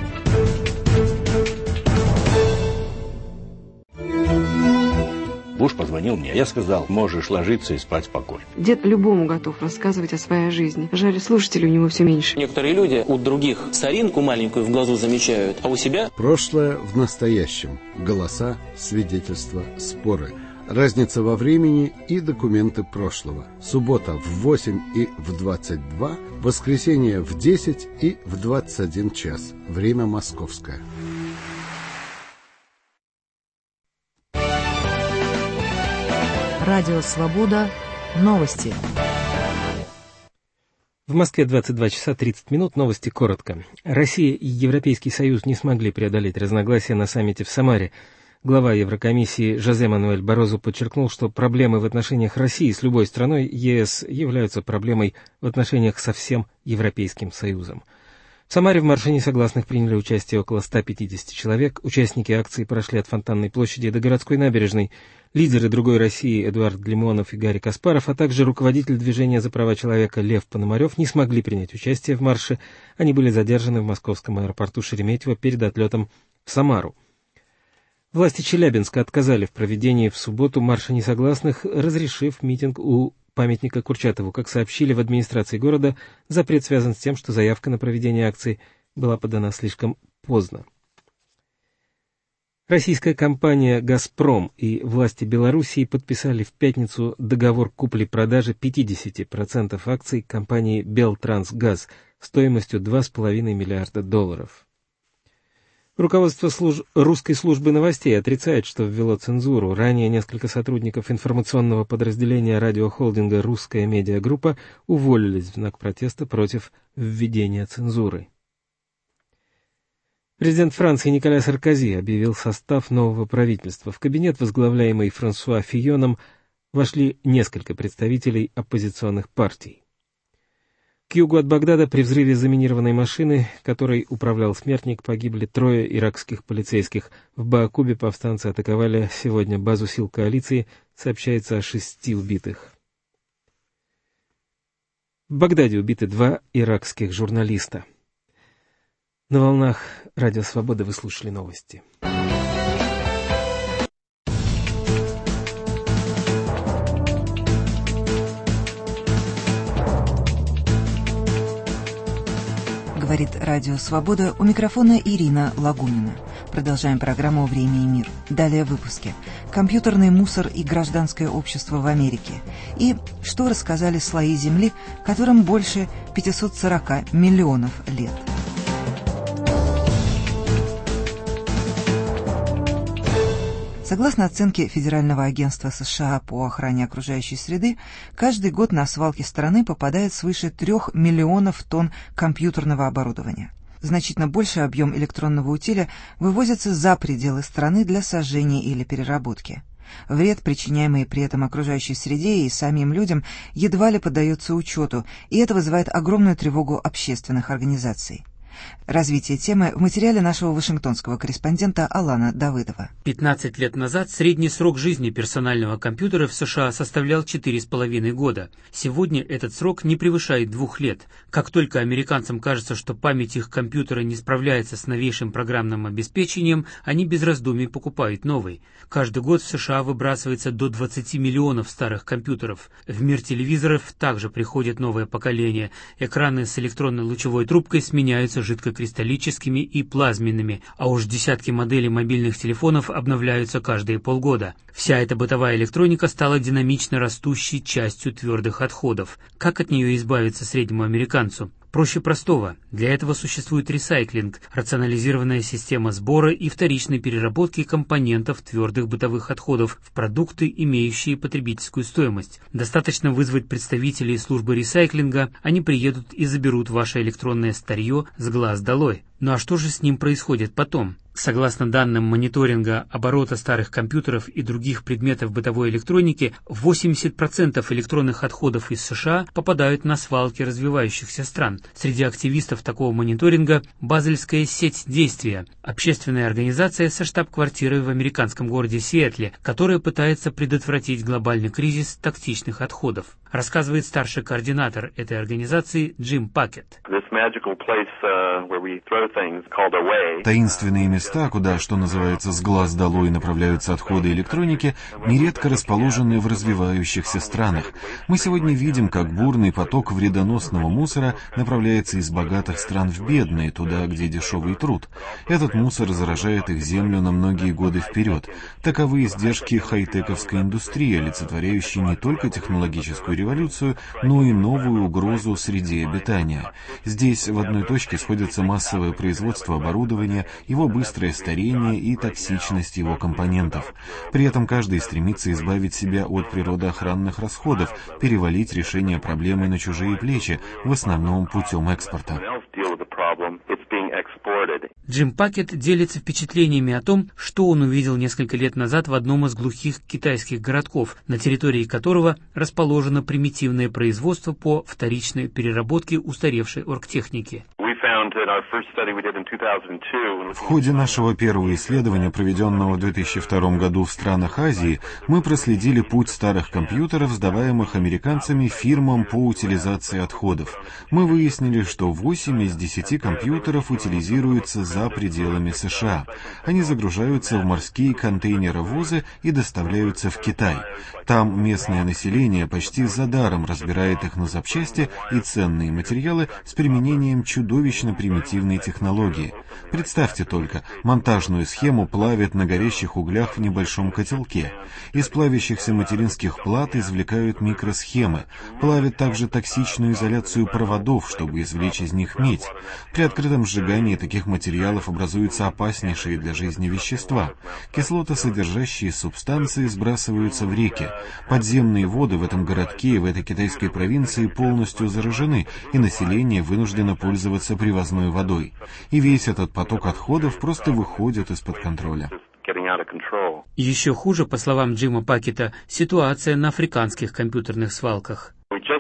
Буш позвонил мне. Я сказал, можешь ложиться и спать спокойно. Дед любому готов рассказывать о своей жизни. Жаль, слушателей у него все меньше. Некоторые люди у других соринку маленькую в глазу замечают, а у себя... Прошлое в настоящем. Голоса, свидетельства, споры. Разница во времени и документы прошлого. Суббота в восемь и в двадцать два, воскресенье в десять и в двадцать один час. Время московское. Радио Свобода. Новости. В Москве двадцать два часа тридцать минут. Новости коротко. Россия и Европейский Союз не смогли преодолеть разногласия на саммите в Самаре. Глава Еврокомиссии Жозе Мануэль Барозу подчеркнул, что проблемы в отношениях России с любой страной ЕС являются проблемой в отношениях со всем Европейским Союзом. В Самаре в марше несогласных приняли участие около ста пятидесяти человек. Участники акции прошли от Фонтанной площади до городской набережной. Лидеры «Другой России» Эдуард Лимонов и Гарри Каспаров, а также руководитель движения за права человека Лев Пономарев не смогли принять участие в марше. Они были задержаны в московском аэропорту Шереметьево перед отлетом в Самару. Власти Челябинска отказали в проведении в субботу марша несогласных, разрешив митинг у памятника Курчатову. Как сообщили в администрации города, запрет связан с тем, что заявка на проведение акции была подана слишком поздно. Российская компания «Газпром» и власти Белоруссии подписали в пятницу договор купли-продажи пятьдесят процентов акций компании «Белтрансгаз» стоимостью два с половиной миллиарда долларов. Руководство служ... русской службы новостей отрицает, что ввело цензуру. Ранее несколько сотрудников информационного подразделения радиохолдинга «Русская медиагруппа» уволились в знак протеста против введения цензуры. Президент Франции Николя Саркози объявил состав нового правительства. В кабинет, возглавляемый Франсуа Фийоном, вошли несколько представителей оппозиционных партий. К югу от Багдада при взрыве заминированной машины, которой управлял смертник, погибли трое иракских полицейских. В Баакубе повстанцы атаковали сегодня базу сил коалиции, сообщается о шести убитых. В Багдаде убиты два иракских журналиста. На волнах Радио Свобода вы слушали новости. Говорит Радио Свобода, у микрофона Ирина Лагунина. Продолжаем программу «Время и мир». Далее в выпуске. Компьютерный мусор и гражданское общество в Америке. И что рассказали слои Земли, которым больше пятьсот сорок миллионов лет. Согласно оценке Федерального агентства США по охране окружающей среды, каждый год на свалки страны попадает свыше трех миллионов тонн компьютерного оборудования. Значительно больший объем электронного утиля вывозится за пределы страны для сожжения или переработки. Вред, причиняемый при этом окружающей среде и самим людям, едва ли поддается учету, и это вызывает огромную тревогу общественных организаций. Развитие темы в материале нашего вашингтонского корреспондента Алана Давыдова. пятнадцать лет назад средний срок жизни персонального компьютера в США составлял четыре с половиной года. Сегодня этот срок не превышает двух лет. Как только американцам кажется, что память их компьютера не справляется с новейшим программным обеспечением, они без раздумий покупают новый. Каждый год в США выбрасывается до двадцати миллионов старых компьютеров. В мир телевизоров также приходит новое поколение. Экраны с электронной лучевой трубкой сменяются жидкокристаллическими и плазменными, а уж десятки моделей мобильных телефонов обновляются каждые полгода. Вся эта бытовая электроника стала динамично растущей частью твердых отходов. Как от нее избавиться среднему американцу? Проще простого. Для этого существует ресайклинг, рационализированная система сбора и вторичной переработки компонентов твердых бытовых отходов в продукты, имеющие потребительскую стоимость. Достаточно вызвать представителей службы ресайклинга, они приедут и заберут ваше электронное старье с глаз долой. Ну а что же с ним происходит потом? Согласно данным мониторинга оборота старых компьютеров и других предметов бытовой электроники, восемьдесят процентов электронных отходов из США попадают на свалки развивающихся стран. Среди активистов такого мониторинга Базельская сеть действия, общественная организация со штаб-квартирой в американском городе Сиэтле, которая пытается предотвратить глобальный кризис токсичных отходов. Рассказывает старший координатор этой организации Джим Пакет. Таинственные места, куда, что называется, с глаз долой направляются отходы электроники, нередко расположены в развивающихся странах. Мы сегодня видим, как бурный поток вредоносного мусора направляется из богатых стран в бедные, туда, где дешевый труд. Этот мусор заражает их землю на многие годы вперед. Таковы издержки хай-тековской индустрии, олицетворяющей не только технологическую революцию, но и новую угрозу среде обитания. Здесь в одной точке сходятся массовое производство оборудования, его быстрое старение и токсичность его компонентов. При этом каждый стремится избавить себя от природоохранных расходов, перевалить решение проблемы на чужие плечи, в основном путем экспорта. Джим Пакет делится впечатлениями о том, что он увидел несколько лет назад в одном из глухих китайских городков, на территории которого расположено примитивное производство по вторичной переработке устаревшей оргтехники. В ходе нашего первого исследования, проведенного в две тысячи втором году в странах Азии, мы проследили путь старых компьютеров, сдаваемых американцами фирмам по утилизации отходов. Мы выяснили, что восемь из десяти компьютеров утилизируются за пределами США. Они загружаются в морские контейнеровозы и доставляются в Китай. Там местное население почти за даром разбирает их на запчасти и ценные материалы с применением чудовищно примитивной технологии. Представьте только, монтажную схему плавят на горящих углях в небольшом котелке. Из плавящихся материнских плат извлекают микросхемы. Плавят также токсичную изоляцию проводов, чтобы извлечь из них медь. При открытом сжигании таких материалов образуются опаснейшие для жизни вещества. Кислотосодержащие субстанции сбрасываются в реки. Подземные воды в этом городке и в этой китайской провинции полностью заражены, и население вынуждено пользоваться привозной водой. И весь этот поток отходов просто выходит из-под контроля. Еще хуже, по словам Джима Пакета, ситуация на африканских компьютерных свалках.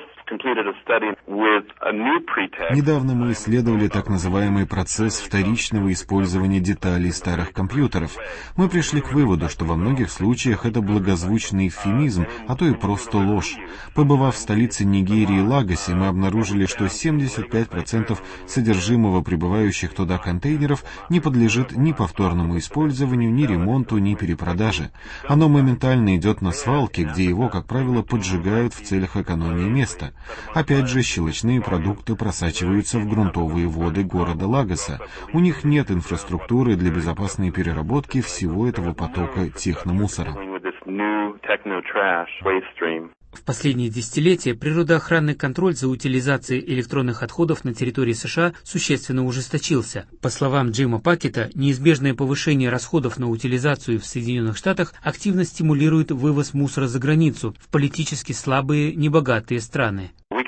Недавно мы исследовали так называемый процесс вторичного использования деталей старых компьютеров. Мы пришли к выводу, что во многих случаях это благозвучный эвфемизм, а то и просто ложь. Побывав в столице Нигерии Лагосе, мы обнаружили, что семьдесят пять процентов содержимого прибывающих туда контейнеров не подлежит ни повторному использованию, ни ремонту, ни перепродаже. Оно моментально идет на свалки, где его, как правило, поджигают в целях экономии места. Опять же, щелочные продукты просачиваются в грунтовые воды города Лагоса. У них нет инфраструктуры для безопасной переработки всего этого потока техномусора. В последние десятилетия природоохранный контроль за утилизацией электронных отходов на территории США существенно ужесточился. По словам Джима Пакета, неизбежное повышение расходов на утилизацию в Соединенных Штатах активно стимулирует вывоз мусора за границу в политически слабые, небогатые страны.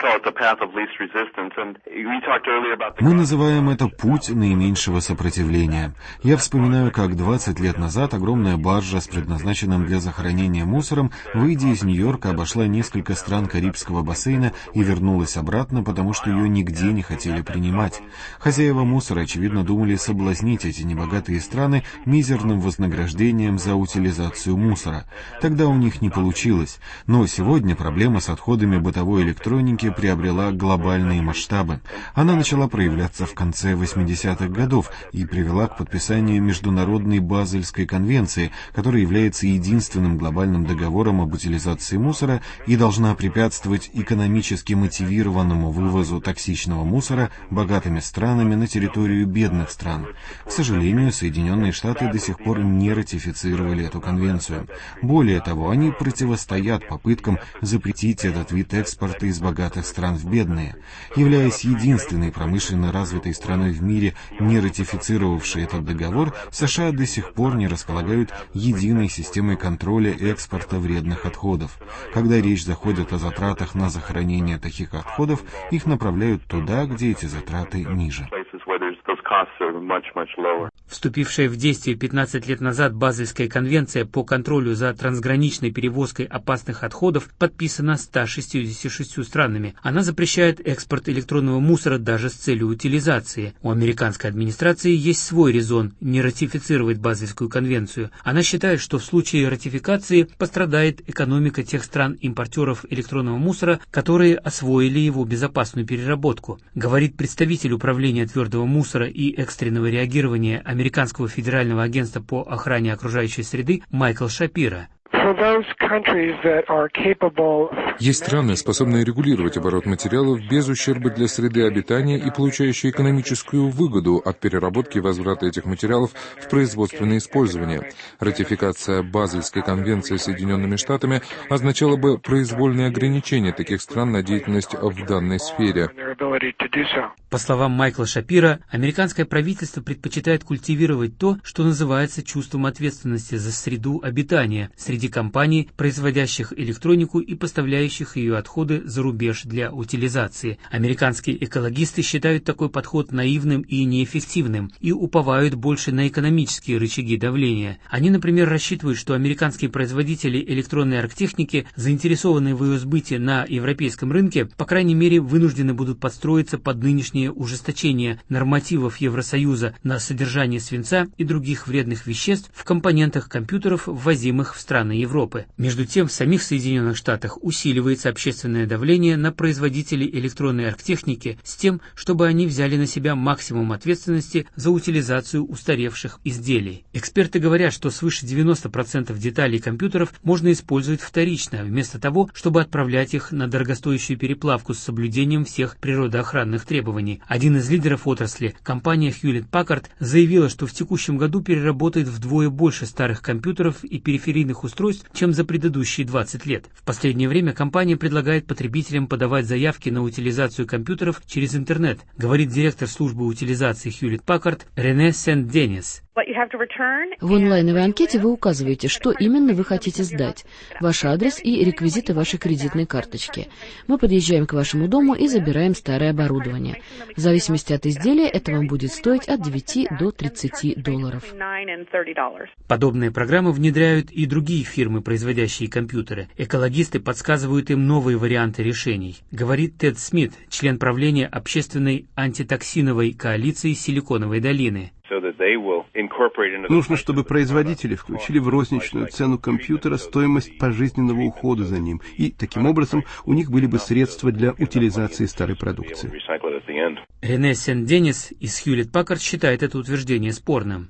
Мы называем это «путь наименьшего сопротивления». Я вспоминаю, как двадцать лет назад огромная баржа с предназначенным для захоронения мусором, выйдя из Нью-Йорка, обошла несколько стран Карибского бассейна и вернулась обратно, потому что ее нигде не хотели принимать. Хозяева мусора, очевидно, думали соблазнить эти небогатые страны мизерным вознаграждением за утилизацию мусора. Тогда у них не получилось. Но сегодня проблема с отходами бытовой электроники приобрела глобальные масштабы. Она начала проявляться в конце восьмидесятых годов и привела к подписанию Международной Базельской конвенции, которая является единственным глобальным договором об утилизации мусора и должна препятствовать экономически мотивированному вывозу токсичного мусора богатыми странами на территорию бедных стран. К сожалению, Соединенные Штаты до сих пор не ратифицировали эту конвенцию. Более того, они противостоят попыткам запретить этот вид экспорта из богатых стран в бедные. Являясь единственной промышленно развитой страной в мире, не ратифицировавшей этот договор, США до сих пор не располагают единой системой контроля экспорта вредных отходов. Когда речь заходит о затратах на захоронение таких отходов, их направляют туда, где эти затраты ниже. Вступившая в действие пятнадцать лет назад Базельская конвенция по контролю за трансграничной перевозкой опасных отходов подписана ста шестьюдесятью шестью странами. Она запрещает экспорт электронного мусора даже с целью утилизации. У американской администрации есть свой резон не ратифицировать Базельскую конвенцию. Она считает, что в случае ратификации пострадает экономика тех стран-импортеров электронного мусора, которые освоили его безопасную переработку, говорит представитель управления твердого мусора и экстренного реагирования Американского федерального агентства по охране окружающей среды Майкл Шапиро. Есть страны, способные регулировать оборот материалов без ущерба для среды обитания и получающие экономическую выгоду от переработки и возврата этих материалов в производственное использование. Ратификация Базельской конвенции Соединенными Штатами означала бы произвольное ограничение таких стран на деятельность в данной сфере. По словам Майкла Шапиро, американское правительство предпочитает культивировать то, что называется чувством ответственности за среду обитания среди компаний, производящих электронику и поставляющих ее отходы за рубеж для утилизации. Американские экологисты считают такой подход наивным и неэффективным и уповают больше на экономические рычаги давления. Они, например, рассчитывают, что американские производители электронной оргтехники, заинтересованные в ее сбытии на европейском рынке, по крайней мере, вынуждены будут подстроиться под нынешнее ужесточение нормативов Евросоюза на содержание свинца и других вредных веществ в компонентах компьютеров, ввозимых в страны Европы. Между тем, в самих Соединенных Штатах усиливается общественное давление на производителей электронной оргтехники с тем, чтобы они взяли на себя максимум ответственности за утилизацию устаревших изделий. Эксперты говорят, что свыше девяноста процентов деталей компьютеров можно использовать вторично, вместо того, чтобы отправлять их на дорогостоящую переплавку с соблюдением всех природоохранных требований. Один из лидеров отрасли, компания Hewlett-Packard, заявила, что в текущем году переработает вдвое больше старых компьютеров и периферийных устройств, чем за предыдущие двадцать лет. В последнее время компания предлагает потребителям подавать заявки на утилизацию компьютеров через интернет, говорит директор службы утилизации Hewlett-Packard Рене Сент-Денис. В онлайновой анкете вы указываете, что именно вы хотите сдать, ваш адрес и реквизиты вашей кредитной карточки. Мы подъезжаем к вашему дому и забираем старое оборудование. В зависимости от изделия это вам будет стоить от девяти до тридцати долларов. Подобные программы внедряют и другие фирмы, производящие компьютеры. Экологисты подсказывают им новые варианты решений, говорит Тед Смит, член правления общественной антитоксиновой коалиции Силиконовой долины. Нужно, чтобы производители включили в розничную цену компьютера стоимость пожизненного ухода за ним, и таким образом у них были бы средства для утилизации старой продукции. Рене Сен-Денис из Hewlett-Packard считает это утверждение спорным.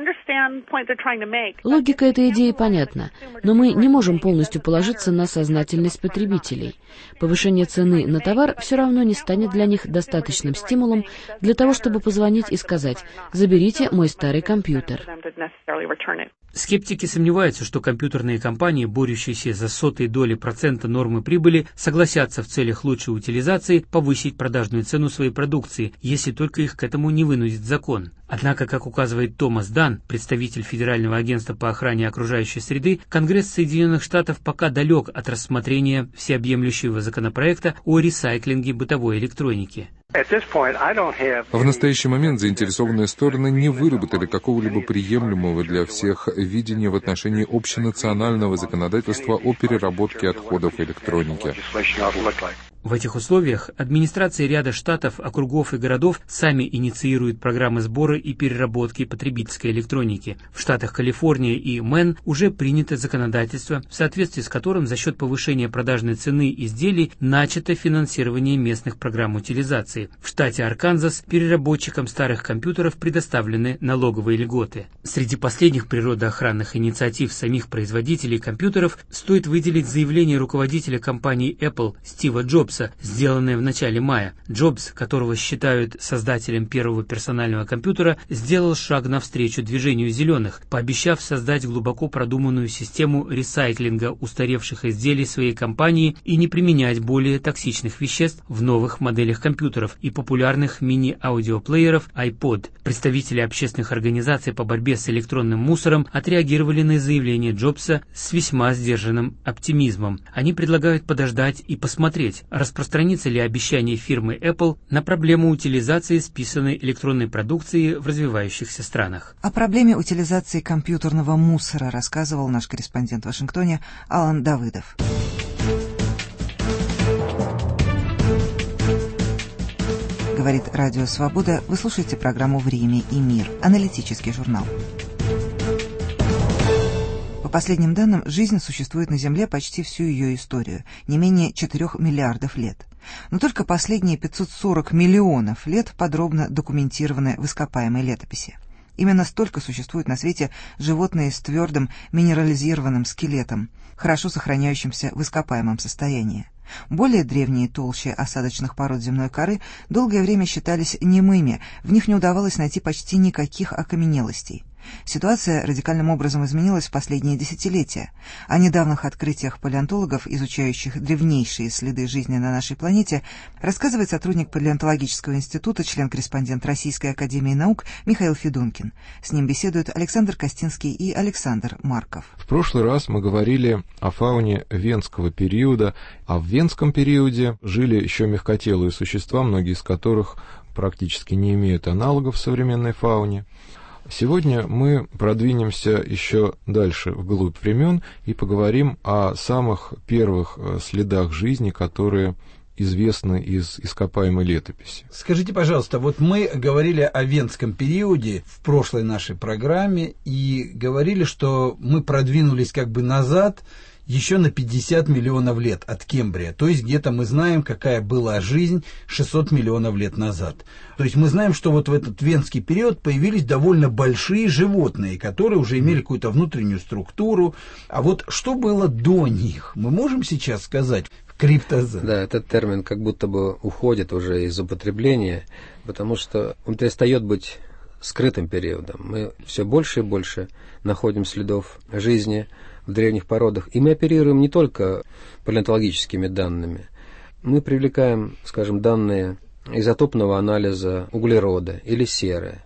Логика этой идеи понятна, но мы не можем полностью положиться на сознательность потребителей. Повышение цены на товар все равно не станет для них достаточным стимулом для того, чтобы позвонить и сказать: «Заберите мой старый компьютер». Скептики сомневаются, что компьютерные компании, борющиеся за сотые доли процента нормы прибыли, согласятся в целях лучшей утилизации повысить продажную цену своей продукции, если только их к этому не вынудит закон. Однако, как указывает Томас Дан, представитель Федерального агентства по охране окружающей среды, Конгресс Соединенных Штатов пока далек от рассмотрения всеобъемлющего законопроекта о ресайклинге бытовой электроники. В настоящий момент заинтересованные стороны не выработали какого-либо приемлемого для всех видения в отношении общенационального законодательства о переработке отходов электроники. В этих условиях администрации ряда штатов, округов и городов сами инициируют программы сбора и переработки потребительской электроники. В штатах Калифорния и Мэн уже принято законодательство, в соответствии с которым за счет повышения продажной цены изделий начато финансирование местных программ утилизации. В штате Арканзас переработчикам старых компьютеров предоставлены налоговые льготы. Среди последних природоохранных инициатив самих производителей компьютеров стоит выделить заявление руководителя компании Apple Стива Джобса, сделанное в начале мая. Джобс, которого считают создателем первого персонального компьютера, сделал шаг навстречу движению зеленых, пообещав создать глубоко продуманную систему ресайклинга устаревших изделий своей компании и не применять более токсичных веществ в новых моделях компьютеров и популярных мини-аудиоплееров iPod. Представители общественных организаций по борьбе с электронным мусором отреагировали на заявление Джобса с весьма сдержанным оптимизмом. Они предлагают подождать и посмотреть, распространится ли обещание фирмы Apple на проблему утилизации списанной электронной продукции в развивающихся странах. О проблеме утилизации компьютерного мусора рассказывал наш корреспондент в Вашингтоне Алан Давыдов. Говорит Радио Свобода. Вы слушаете программу «Время и мир», аналитический журнал. По последним данным, жизнь существует на Земле почти всю ее историю, не менее четырех миллиардов лет. Но только последние пятьсот сорок миллионов лет подробно документированы в ископаемой летописи. Именно столько существует на свете животные с твердым минерализированным скелетом, хорошо сохраняющимся в ископаемом состоянии. Более древние толщи осадочных пород земной коры долгое время считались немыми, в них не удавалось найти почти никаких окаменелостей. Ситуация радикальным образом изменилась в последние десятилетия. О недавних открытиях палеонтологов, изучающих древнейшие следы жизни на нашей планете, рассказывает сотрудник палеонтологического института, член-корреспондент Российской академии наук Михаил Федункин. С ним беседуют Александр Костинский и Александр Марков. В прошлый раз мы говорили о фауне венского периода, а в венском периоде жили еще мягкотелые существа, многие из которых практически не имеют аналогов в современной фауне. Сегодня мы продвинемся еще дальше вглубь времен и поговорим о самых первых следах жизни, которые известны из ископаемой летописи. Скажите, пожалуйста, вот мы говорили о венском периоде в прошлой нашей программе и говорили, что мы продвинулись как бы назад еще на пятьдесят миллионов лет от Кембрия. То есть где-то мы знаем, какая была жизнь шестьсот миллионов лет назад. То есть мы знаем, что вот в этот венский период появились довольно большие животные, которые уже имели какую-то внутреннюю структуру. А вот что было до них? Мы можем сейчас сказать? Криптоза. Да, этот термин как будто бы уходит уже из употребления, потому что он перестает быть скрытым периодом. Мы все больше и больше находим следов жизни в древних породах. И мы оперируем не только палеонтологическими данными. Мы привлекаем, скажем, данные изотопного анализа углерода или серы.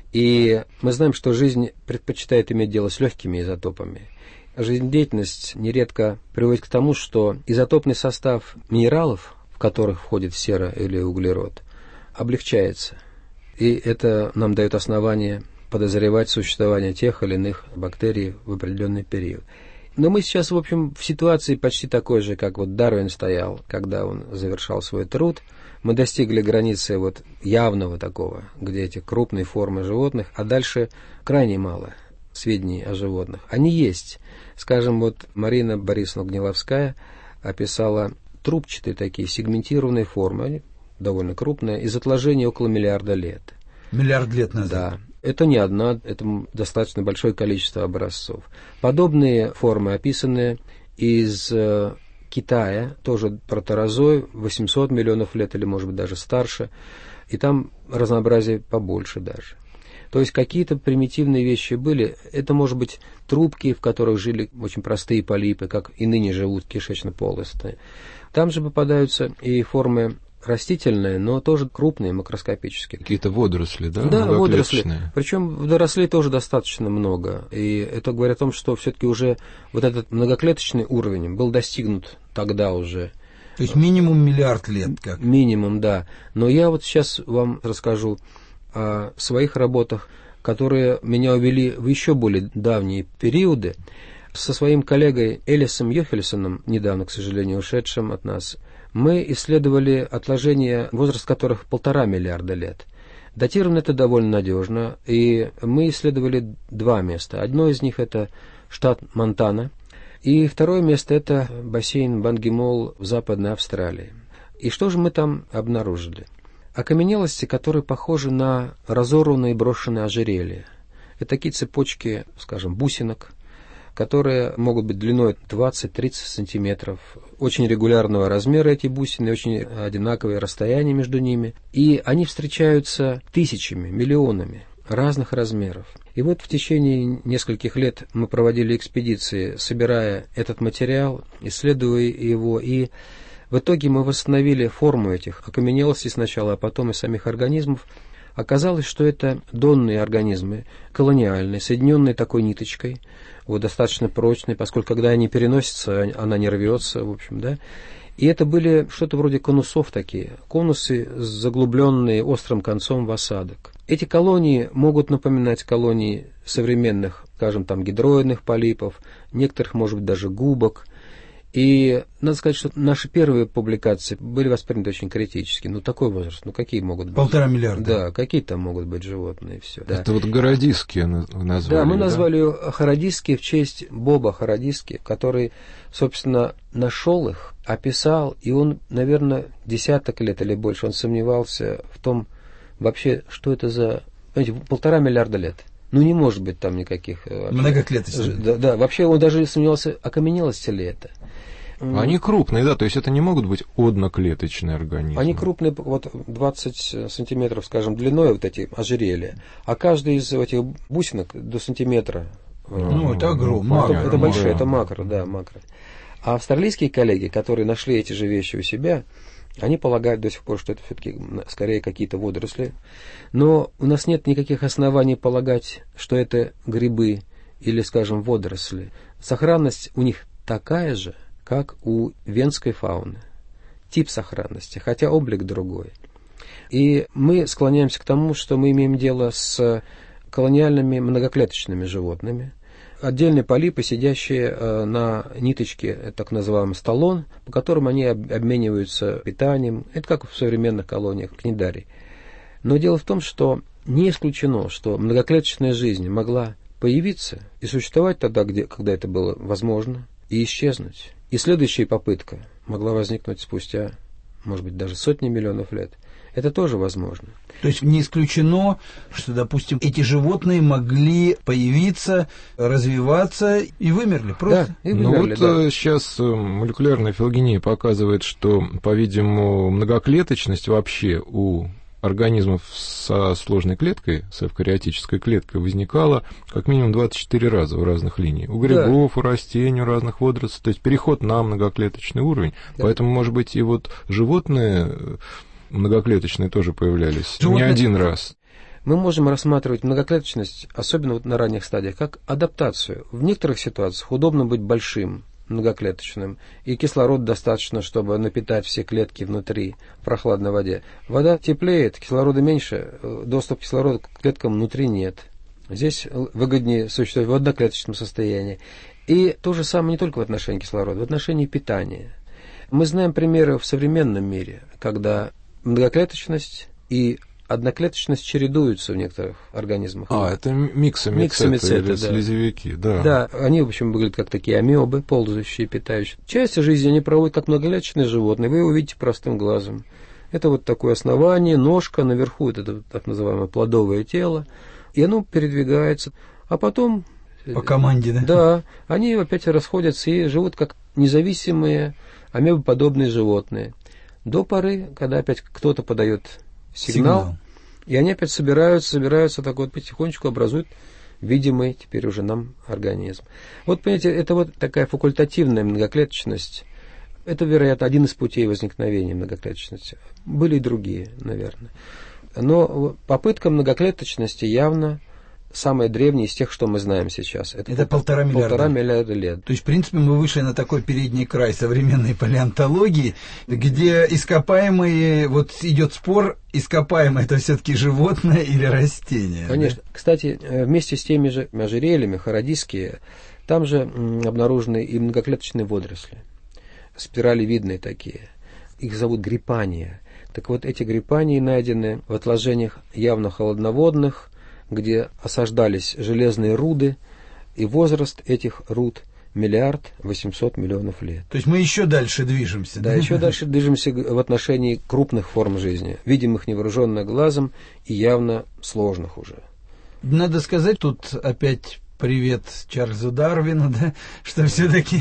И мы знаем, что жизнь предпочитает иметь дело с легкими изотопами. Жизнедеятельность нередко приводит к тому, что изотопный состав минералов, в которых входит сера или углерод, облегчается. И это нам дает основание подозревать существование тех или иных бактерий в определенный период. Но мы сейчас, в общем, в ситуации почти такой же, как вот Дарвин стоял, когда он завершал свой труд. Мы достигли границы вот явного такого, где эти крупные формы животных, а дальше крайне мало сведений о животных. Они есть. Скажем, вот Марина Борисовна Гниловская описала трубчатые такие сегментированные формы, довольно крупные, из отложения около миллиарда лет. Миллиард лет назад? Да. Это не одна, это достаточно большое количество образцов. Подобные формы описаны из э, Китая, тоже протерозой, восемьсот миллионов лет или, может быть, даже старше. И там разнообразие побольше даже. То есть какие-то примитивные вещи были. Это, может быть, трубки, в которых жили очень простые полипы, как и ныне живут кишечно-полостные. Там же попадаются и формы растительные, но тоже крупные, макроскопические. Какие-то водоросли, да? Да, водоросли. Причем водорослей тоже достаточно много. И это говорит о том, что все-таки уже вот этот многоклеточный уровень был достигнут тогда уже. То есть минимум миллиард лет, как? Минимум, да. Но я вот сейчас вам расскажу о своих работах, которые меня увели в еще более давние периоды. Со своим коллегой Элисом Йохельсоном, недавно, к сожалению, ушедшим от нас, мы исследовали отложения, возраст которых полтора миллиарда лет. Датировано это довольно надежно, и мы исследовали два места. Одно из них это штат Монтана, и второе место это бассейн Бангимол в Западной Австралии. И что же мы там обнаружили? Окаменелости, которые похожи на разорванные брошенные ожерелья. Это такие цепочки, скажем, бусинок, которые могут быть длиной двадцать-тридцать сантиметров, очень регулярного размера эти бусины, очень одинаковые расстояния между ними, и они встречаются тысячами, миллионами разных размеров. И вот в течение нескольких лет мы проводили экспедиции, собирая этот материал, исследуя его, и в итоге мы восстановили форму этих окаменелостей сначала, а потом и самих организмов. Оказалось, что это донные организмы, колониальные, соединенные такой ниточкой, вот достаточно прочной, поскольку когда они переносятся, она не рвется, в общем, да. И это были что-то вроде конусов такие, конусы, заглубленные острым концом в осадок. Эти колонии могут напоминать колонии современных, скажем, там, гидроидных полипов, некоторых, может быть, даже губок. И надо сказать, что наши первые публикации были восприняты очень критически. Ну, такой возраст, ну, какие могут быть? Полтора миллиарда. Да, какие там могут быть животные, все. Это да. вот городиские назвали. Да, мы да? назвали ее Харадиски в честь Боба Харадиски, который, собственно, нашел их, описал, и он, наверное, десяток лет или больше, он сомневался в том, вообще, что это за... Понимаете, полтора миллиарда лет. Ну, не может быть там никаких... Многоклеточных. Да, да, вообще он даже сомневался, окаменелось ли это. Они крупные, да, то есть это не могут быть одноклеточные организмы. Они крупные, вот двадцать сантиметров, скажем, длиной, вот эти ожерелья, а каждый из этих бусинок до сантиметра. Ну, это огромно. Это, это большое, это макро, да, макро. А австралийские коллеги, которые нашли эти же вещи у себя, они полагают до сих пор, что это все-таки скорее какие-то водоросли. Но у нас нет никаких оснований полагать, что это грибы или, скажем, водоросли. Сохранность у них такая же, как у венской фауны. Тип сохранности, хотя облик другой. И мы склоняемся к тому, что мы имеем дело с колониальными многоклеточными животными. Отдельные полипы, сидящие э, на ниточке, так называемый столон, по которым они об, обмениваются питанием. Это как в современных колониях книдарий. Но дело в том, что не исключено, что многоклеточная жизнь могла появиться и существовать тогда, где, когда это было возможно, и исчезнуть. И следующая попытка могла возникнуть спустя, может быть, даже сотни миллионов лет. Это тоже возможно. То есть не исключено, что, допустим, эти животные могли появиться, развиваться и вымерли просто. Да, и вымерли, ну вот да. Сейчас молекулярная филогения показывает, что, по-видимому, многоклеточность вообще у организмов со сложной клеткой, с эвкариотической клеткой, возникала как минимум двадцать четыре раза в разных линиях. У грибов, да. У растений, у разных водорослей. То есть переход на многоклеточный уровень. Да. Поэтому, может быть, и вот животные многоклеточные тоже появлялись животные... не один раз. Мы можем рассматривать многоклеточность, особенно вот на ранних стадиях, как адаптацию. В некоторых ситуациях удобно быть большим, многоклеточным, и кислород достаточно, чтобы напитать все клетки внутри в прохладной воде. Вода теплеет, кислорода меньше, доступ кислорода к клеткам внутри нет. Здесь выгоднее существовать в одноклеточном состоянии. И то же самое не только в отношении кислорода, в отношении питания. Мы знаем примеры в современном мире, когда многоклеточность и одноклеточность чередуются в некоторых организмах. А, это миксомицеты, миксомицеты или да. слизевики, да. Да, они, в общем, выглядят как такие амебы, ползающие, питающие. Часть жизни они проводят как многоклеточные животные, вы его увидите простым глазом. Это вот такое основание, ножка, наверху это так называемое плодовое тело, и оно передвигается, а потом... По команде, да? Да, они опять расходятся и живут как независимые амебоподобные животные. До поры, когда опять кто-то подает сигнал, сигнал, и они опять собираются, собираются, так вот потихонечку образуют видимый теперь уже нам организм. Вот, понимаете, это вот такая факультативная многоклеточность. Это, вероятно, один из путей возникновения многоклеточности. Были и другие, наверное. Но попытка многоклеточности явно самая древняя из тех, что мы знаем сейчас. Это, это пол, полтора миллиарда. Полтора миллиарда лет. То есть, в принципе, мы вышли на такой передний край современной палеонтологии, где ископаемые, вот идет спор, ископаемое это все-таки животное или растение. Конечно. Да? Кстати, вместе с теми же ожерельями, харадиские, там же обнаружены и многоклеточные водоросли, спиралевидные такие. Их зовут грипания. Так вот, эти грипании найдены в отложениях явно холодноводных, где осаждались железные руды, и возраст этих руд миллиард восемьсот миллионов лет. То есть мы еще дальше движемся. Да, да, еще дальше движемся в отношении крупных форм жизни, видимых невооруженным глазом и явно сложных уже. Надо сказать, тут опять привет Чарльзу Дарвину, да, что все-таки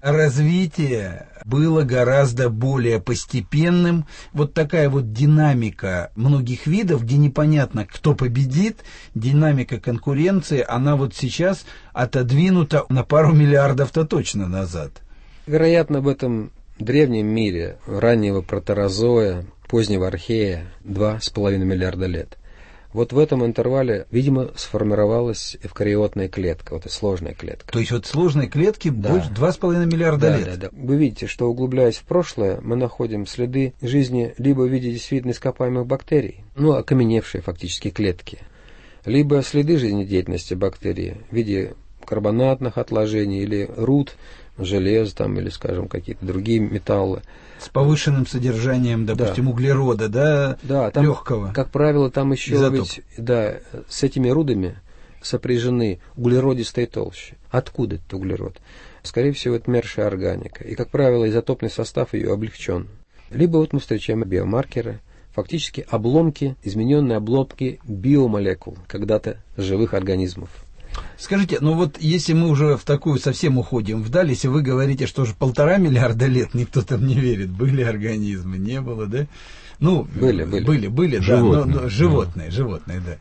развитие было гораздо более постепенным. Вот такая вот динамика многих видов, где непонятно, кто победит, динамика конкуренции, она вот сейчас отодвинута на пару миллиардов-то точно назад. Вероятно, в этом древнем мире раннего протерозоя, позднего архея, два с половиной миллиарда лет, Вот в этом интервале, видимо, сформировалась эвкариотная клетка, вот эта сложная клетка. То есть вот сложной клетки да. больше два с половиной миллиарда да, лет. Да, да. Вы видите, что, углубляясь в прошлое, мы находим следы жизни либо в виде действительно ископаемых бактерий, ну, окаменевшие фактически клетки, либо следы жизнедеятельности бактерий в виде карбонатных отложений или руд, желез там, или, скажем, какие-то другие металлы. С повышенным содержанием, допустим, да. углерода, да, да там, легкого. Как правило, там еще изотоп. Ведь, да, с этими рудами сопряжены углеродистые толщи. Откуда этот углерод? Скорее всего, это мерзшая органика. И, как правило, изотопный состав ее облегчен. Либо вот мы встречаем биомаркеры, фактически обломки, измененные обломки биомолекул, когда-то живых организмов. Скажите, ну вот если мы уже в такую совсем уходим вдаль, если вы говорите, что уже полтора миллиарда лет никто там не верит, были организмы, не было, да? Ну, были, были, были, были животные. да, но, но, животные, да. животные, да.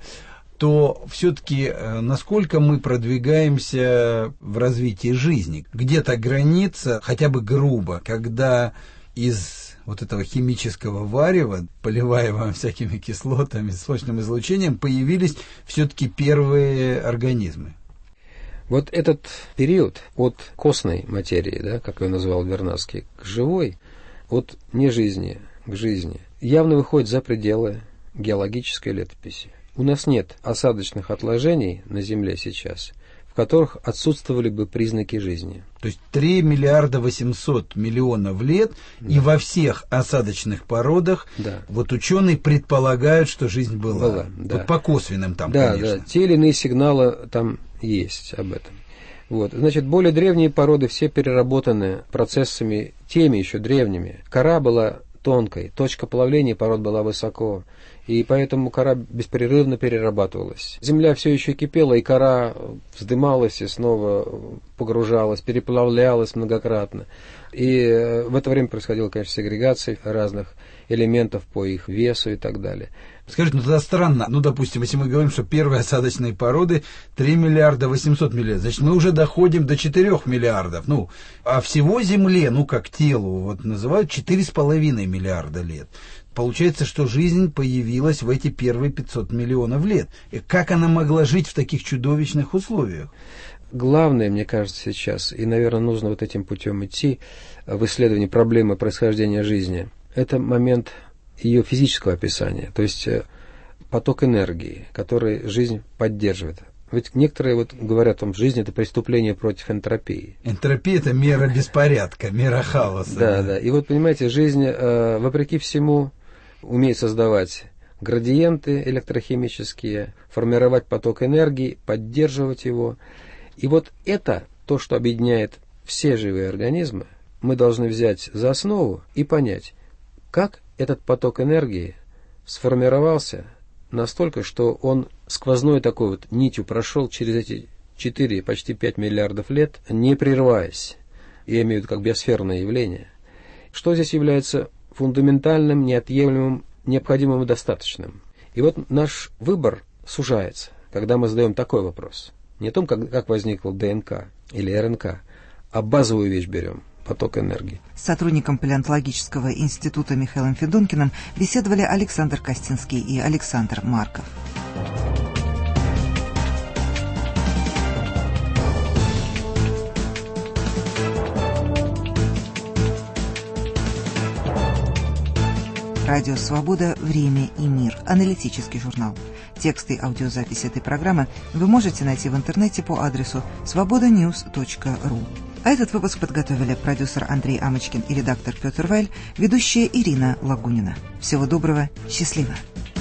То все-таки насколько мы продвигаемся в развитии жизни? Где-то граница, хотя бы грубо, когда из вот этого химического варева, поливаемого всякими кислотами, сочным излучением, появились все-таки первые организмы. Вот этот период от костной материи, да, как ее назвал Вернадский, к живой, от нежизни к жизни, явно выходит за пределы геологической летописи. У нас нет осадочных отложений на Земле сейчас, в которых отсутствовали бы признаки жизни. То есть три миллиарда восемьсот миллионов лет, да. И во всех осадочных породах да. вот ученые предполагают, что жизнь была. была да. Вот по косвенным там, да, конечно. Да, те или иные сигналы там есть об этом. Вот. Значит, более древние породы все переработаны процессами теми еще древними. Кора была тонкой, точка плавления пород была высоко, и поэтому кора беспрерывно перерабатывалась. Земля все еще кипела, и кора вздымалась и снова погружалась, переплавлялась многократно. И в это время происходила, конечно, сегрегация разных элементов по их весу и так далее. Скажите, ну тогда странно, ну, допустим, если мы говорим, что первые осадочные породы три миллиарда восемьсот миллионов, значит, мы уже доходим до четырёх миллиардов, ну, а всего Земле, ну, как телу, вот называют четыре с половиной миллиарда лет. Получается, что жизнь появилась в эти первые пятьсот миллионов лет. И как она могла жить в таких чудовищных условиях? Главное, мне кажется, сейчас, и, наверное, нужно вот этим путем идти в исследовании проблемы происхождения жизни, это момент ее физического описания, то есть поток энергии, который жизнь поддерживает. Ведь некоторые вот говорят о том, что жизнь — это преступление против энтропии. Энтропия — это мера беспорядка, мера хаоса. Да, да. да. И вот, понимаете, жизнь, э, вопреки всему, умеет создавать градиенты электрохимические, формировать поток энергии, поддерживать его. И вот это, то, что объединяет все живые организмы, мы должны взять за основу и понять, как этот поток энергии сформировался настолько, что он сквозной такой вот нитью прошел через эти четыре, почти пять миллиардов лет, не прерываясь. Я имею в виду как биосферное явление. Что здесь является фундаментальным, неотъемлемым, необходимым и достаточным? И вот наш выбор сужается, когда мы задаем такой вопрос. Не о том, как, как возникла ДНК или РНК, а базовую вещь берем. Поток энергии. С сотрудником палеонтологического института Михаилом Федункиным беседовали Александр Костинский и Александр Марков. Радио «Свобода. Время и мир». Аналитический журнал. Тексты и аудиозапись этой программы вы можете найти в интернете по адресу свобода ньюс точка ру. А этот выпуск подготовили продюсер Андрей Амочкин и редактор Петр Вайль, ведущая Ирина Лагунина. Всего доброго, счастливо!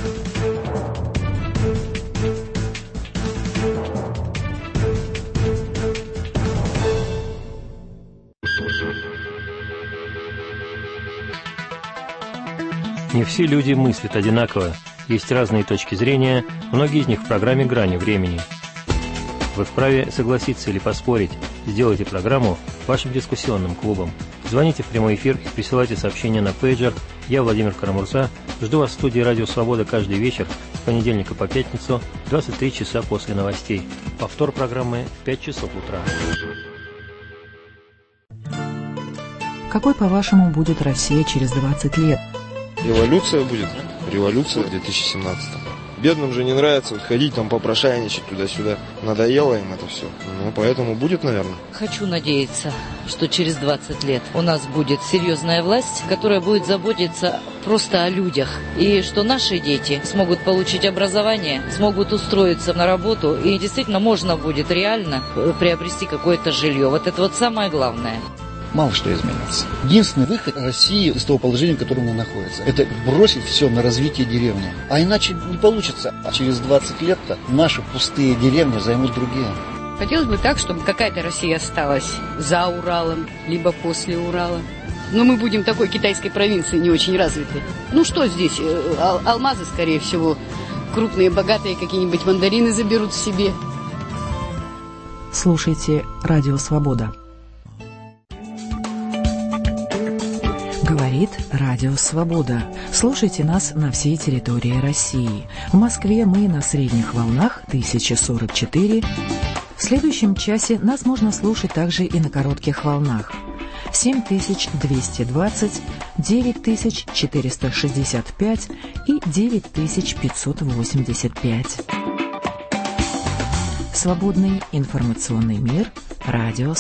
Не все люди мыслят одинаково, есть разные точки зрения, многие из них в программе «Грани времени». Вы вправе согласиться или поспорить. Сделайте программу вашим дискуссионным клубом. Звоните в прямой эфир и присылайте сообщения на пейджер. Я Владимир Карамурза. Жду вас в студии «Радио Свобода» каждый вечер с понедельника по пятницу, двадцать три часа после новостей. Повтор программы в пять часов утра. Какой, по-вашему, будет Россия через двадцать лет? Революция будет. Революция в две тысячи семнадцатом. Бедным же не нравится вот ходить там попрошайничать туда-сюда. Надоело им это все. Ну, поэтому будет, наверное. Хочу надеяться, что через двадцать лет у нас будет серьезная власть, которая будет заботиться просто о людях. И что наши дети смогут получить образование, смогут устроиться на работу, и действительно можно будет реально приобрести какое-то жилье. Вот это вот самое главное. Мало что изменится. Единственный выход России из того положения, в котором она находится, это бросить все на развитие деревни. А иначе не получится. А через двадцать лет-то наши пустые деревни займут другие. Хотелось бы так, чтобы какая-то Россия осталась за Уралом, либо после Урала. Но мы будем такой китайской провинции не очень развитой. Ну что здесь? Ал- алмазы, скорее всего. Крупные, богатые какие-нибудь мандарины заберут себе. Слушайте «Радио Свобода». Говорит Радио Свобода. Слушайте нас на всей территории России. В Москве мы на средних волнах тысяча сорок четыре. В следующем часе нас можно слушать также и на коротких волнах. семь тысяч двести двадцать, девять тысяч четыреста шестьдесят пять и девять тысяч пятьсот восемьдесят пять. Свободный информационный мир. Радио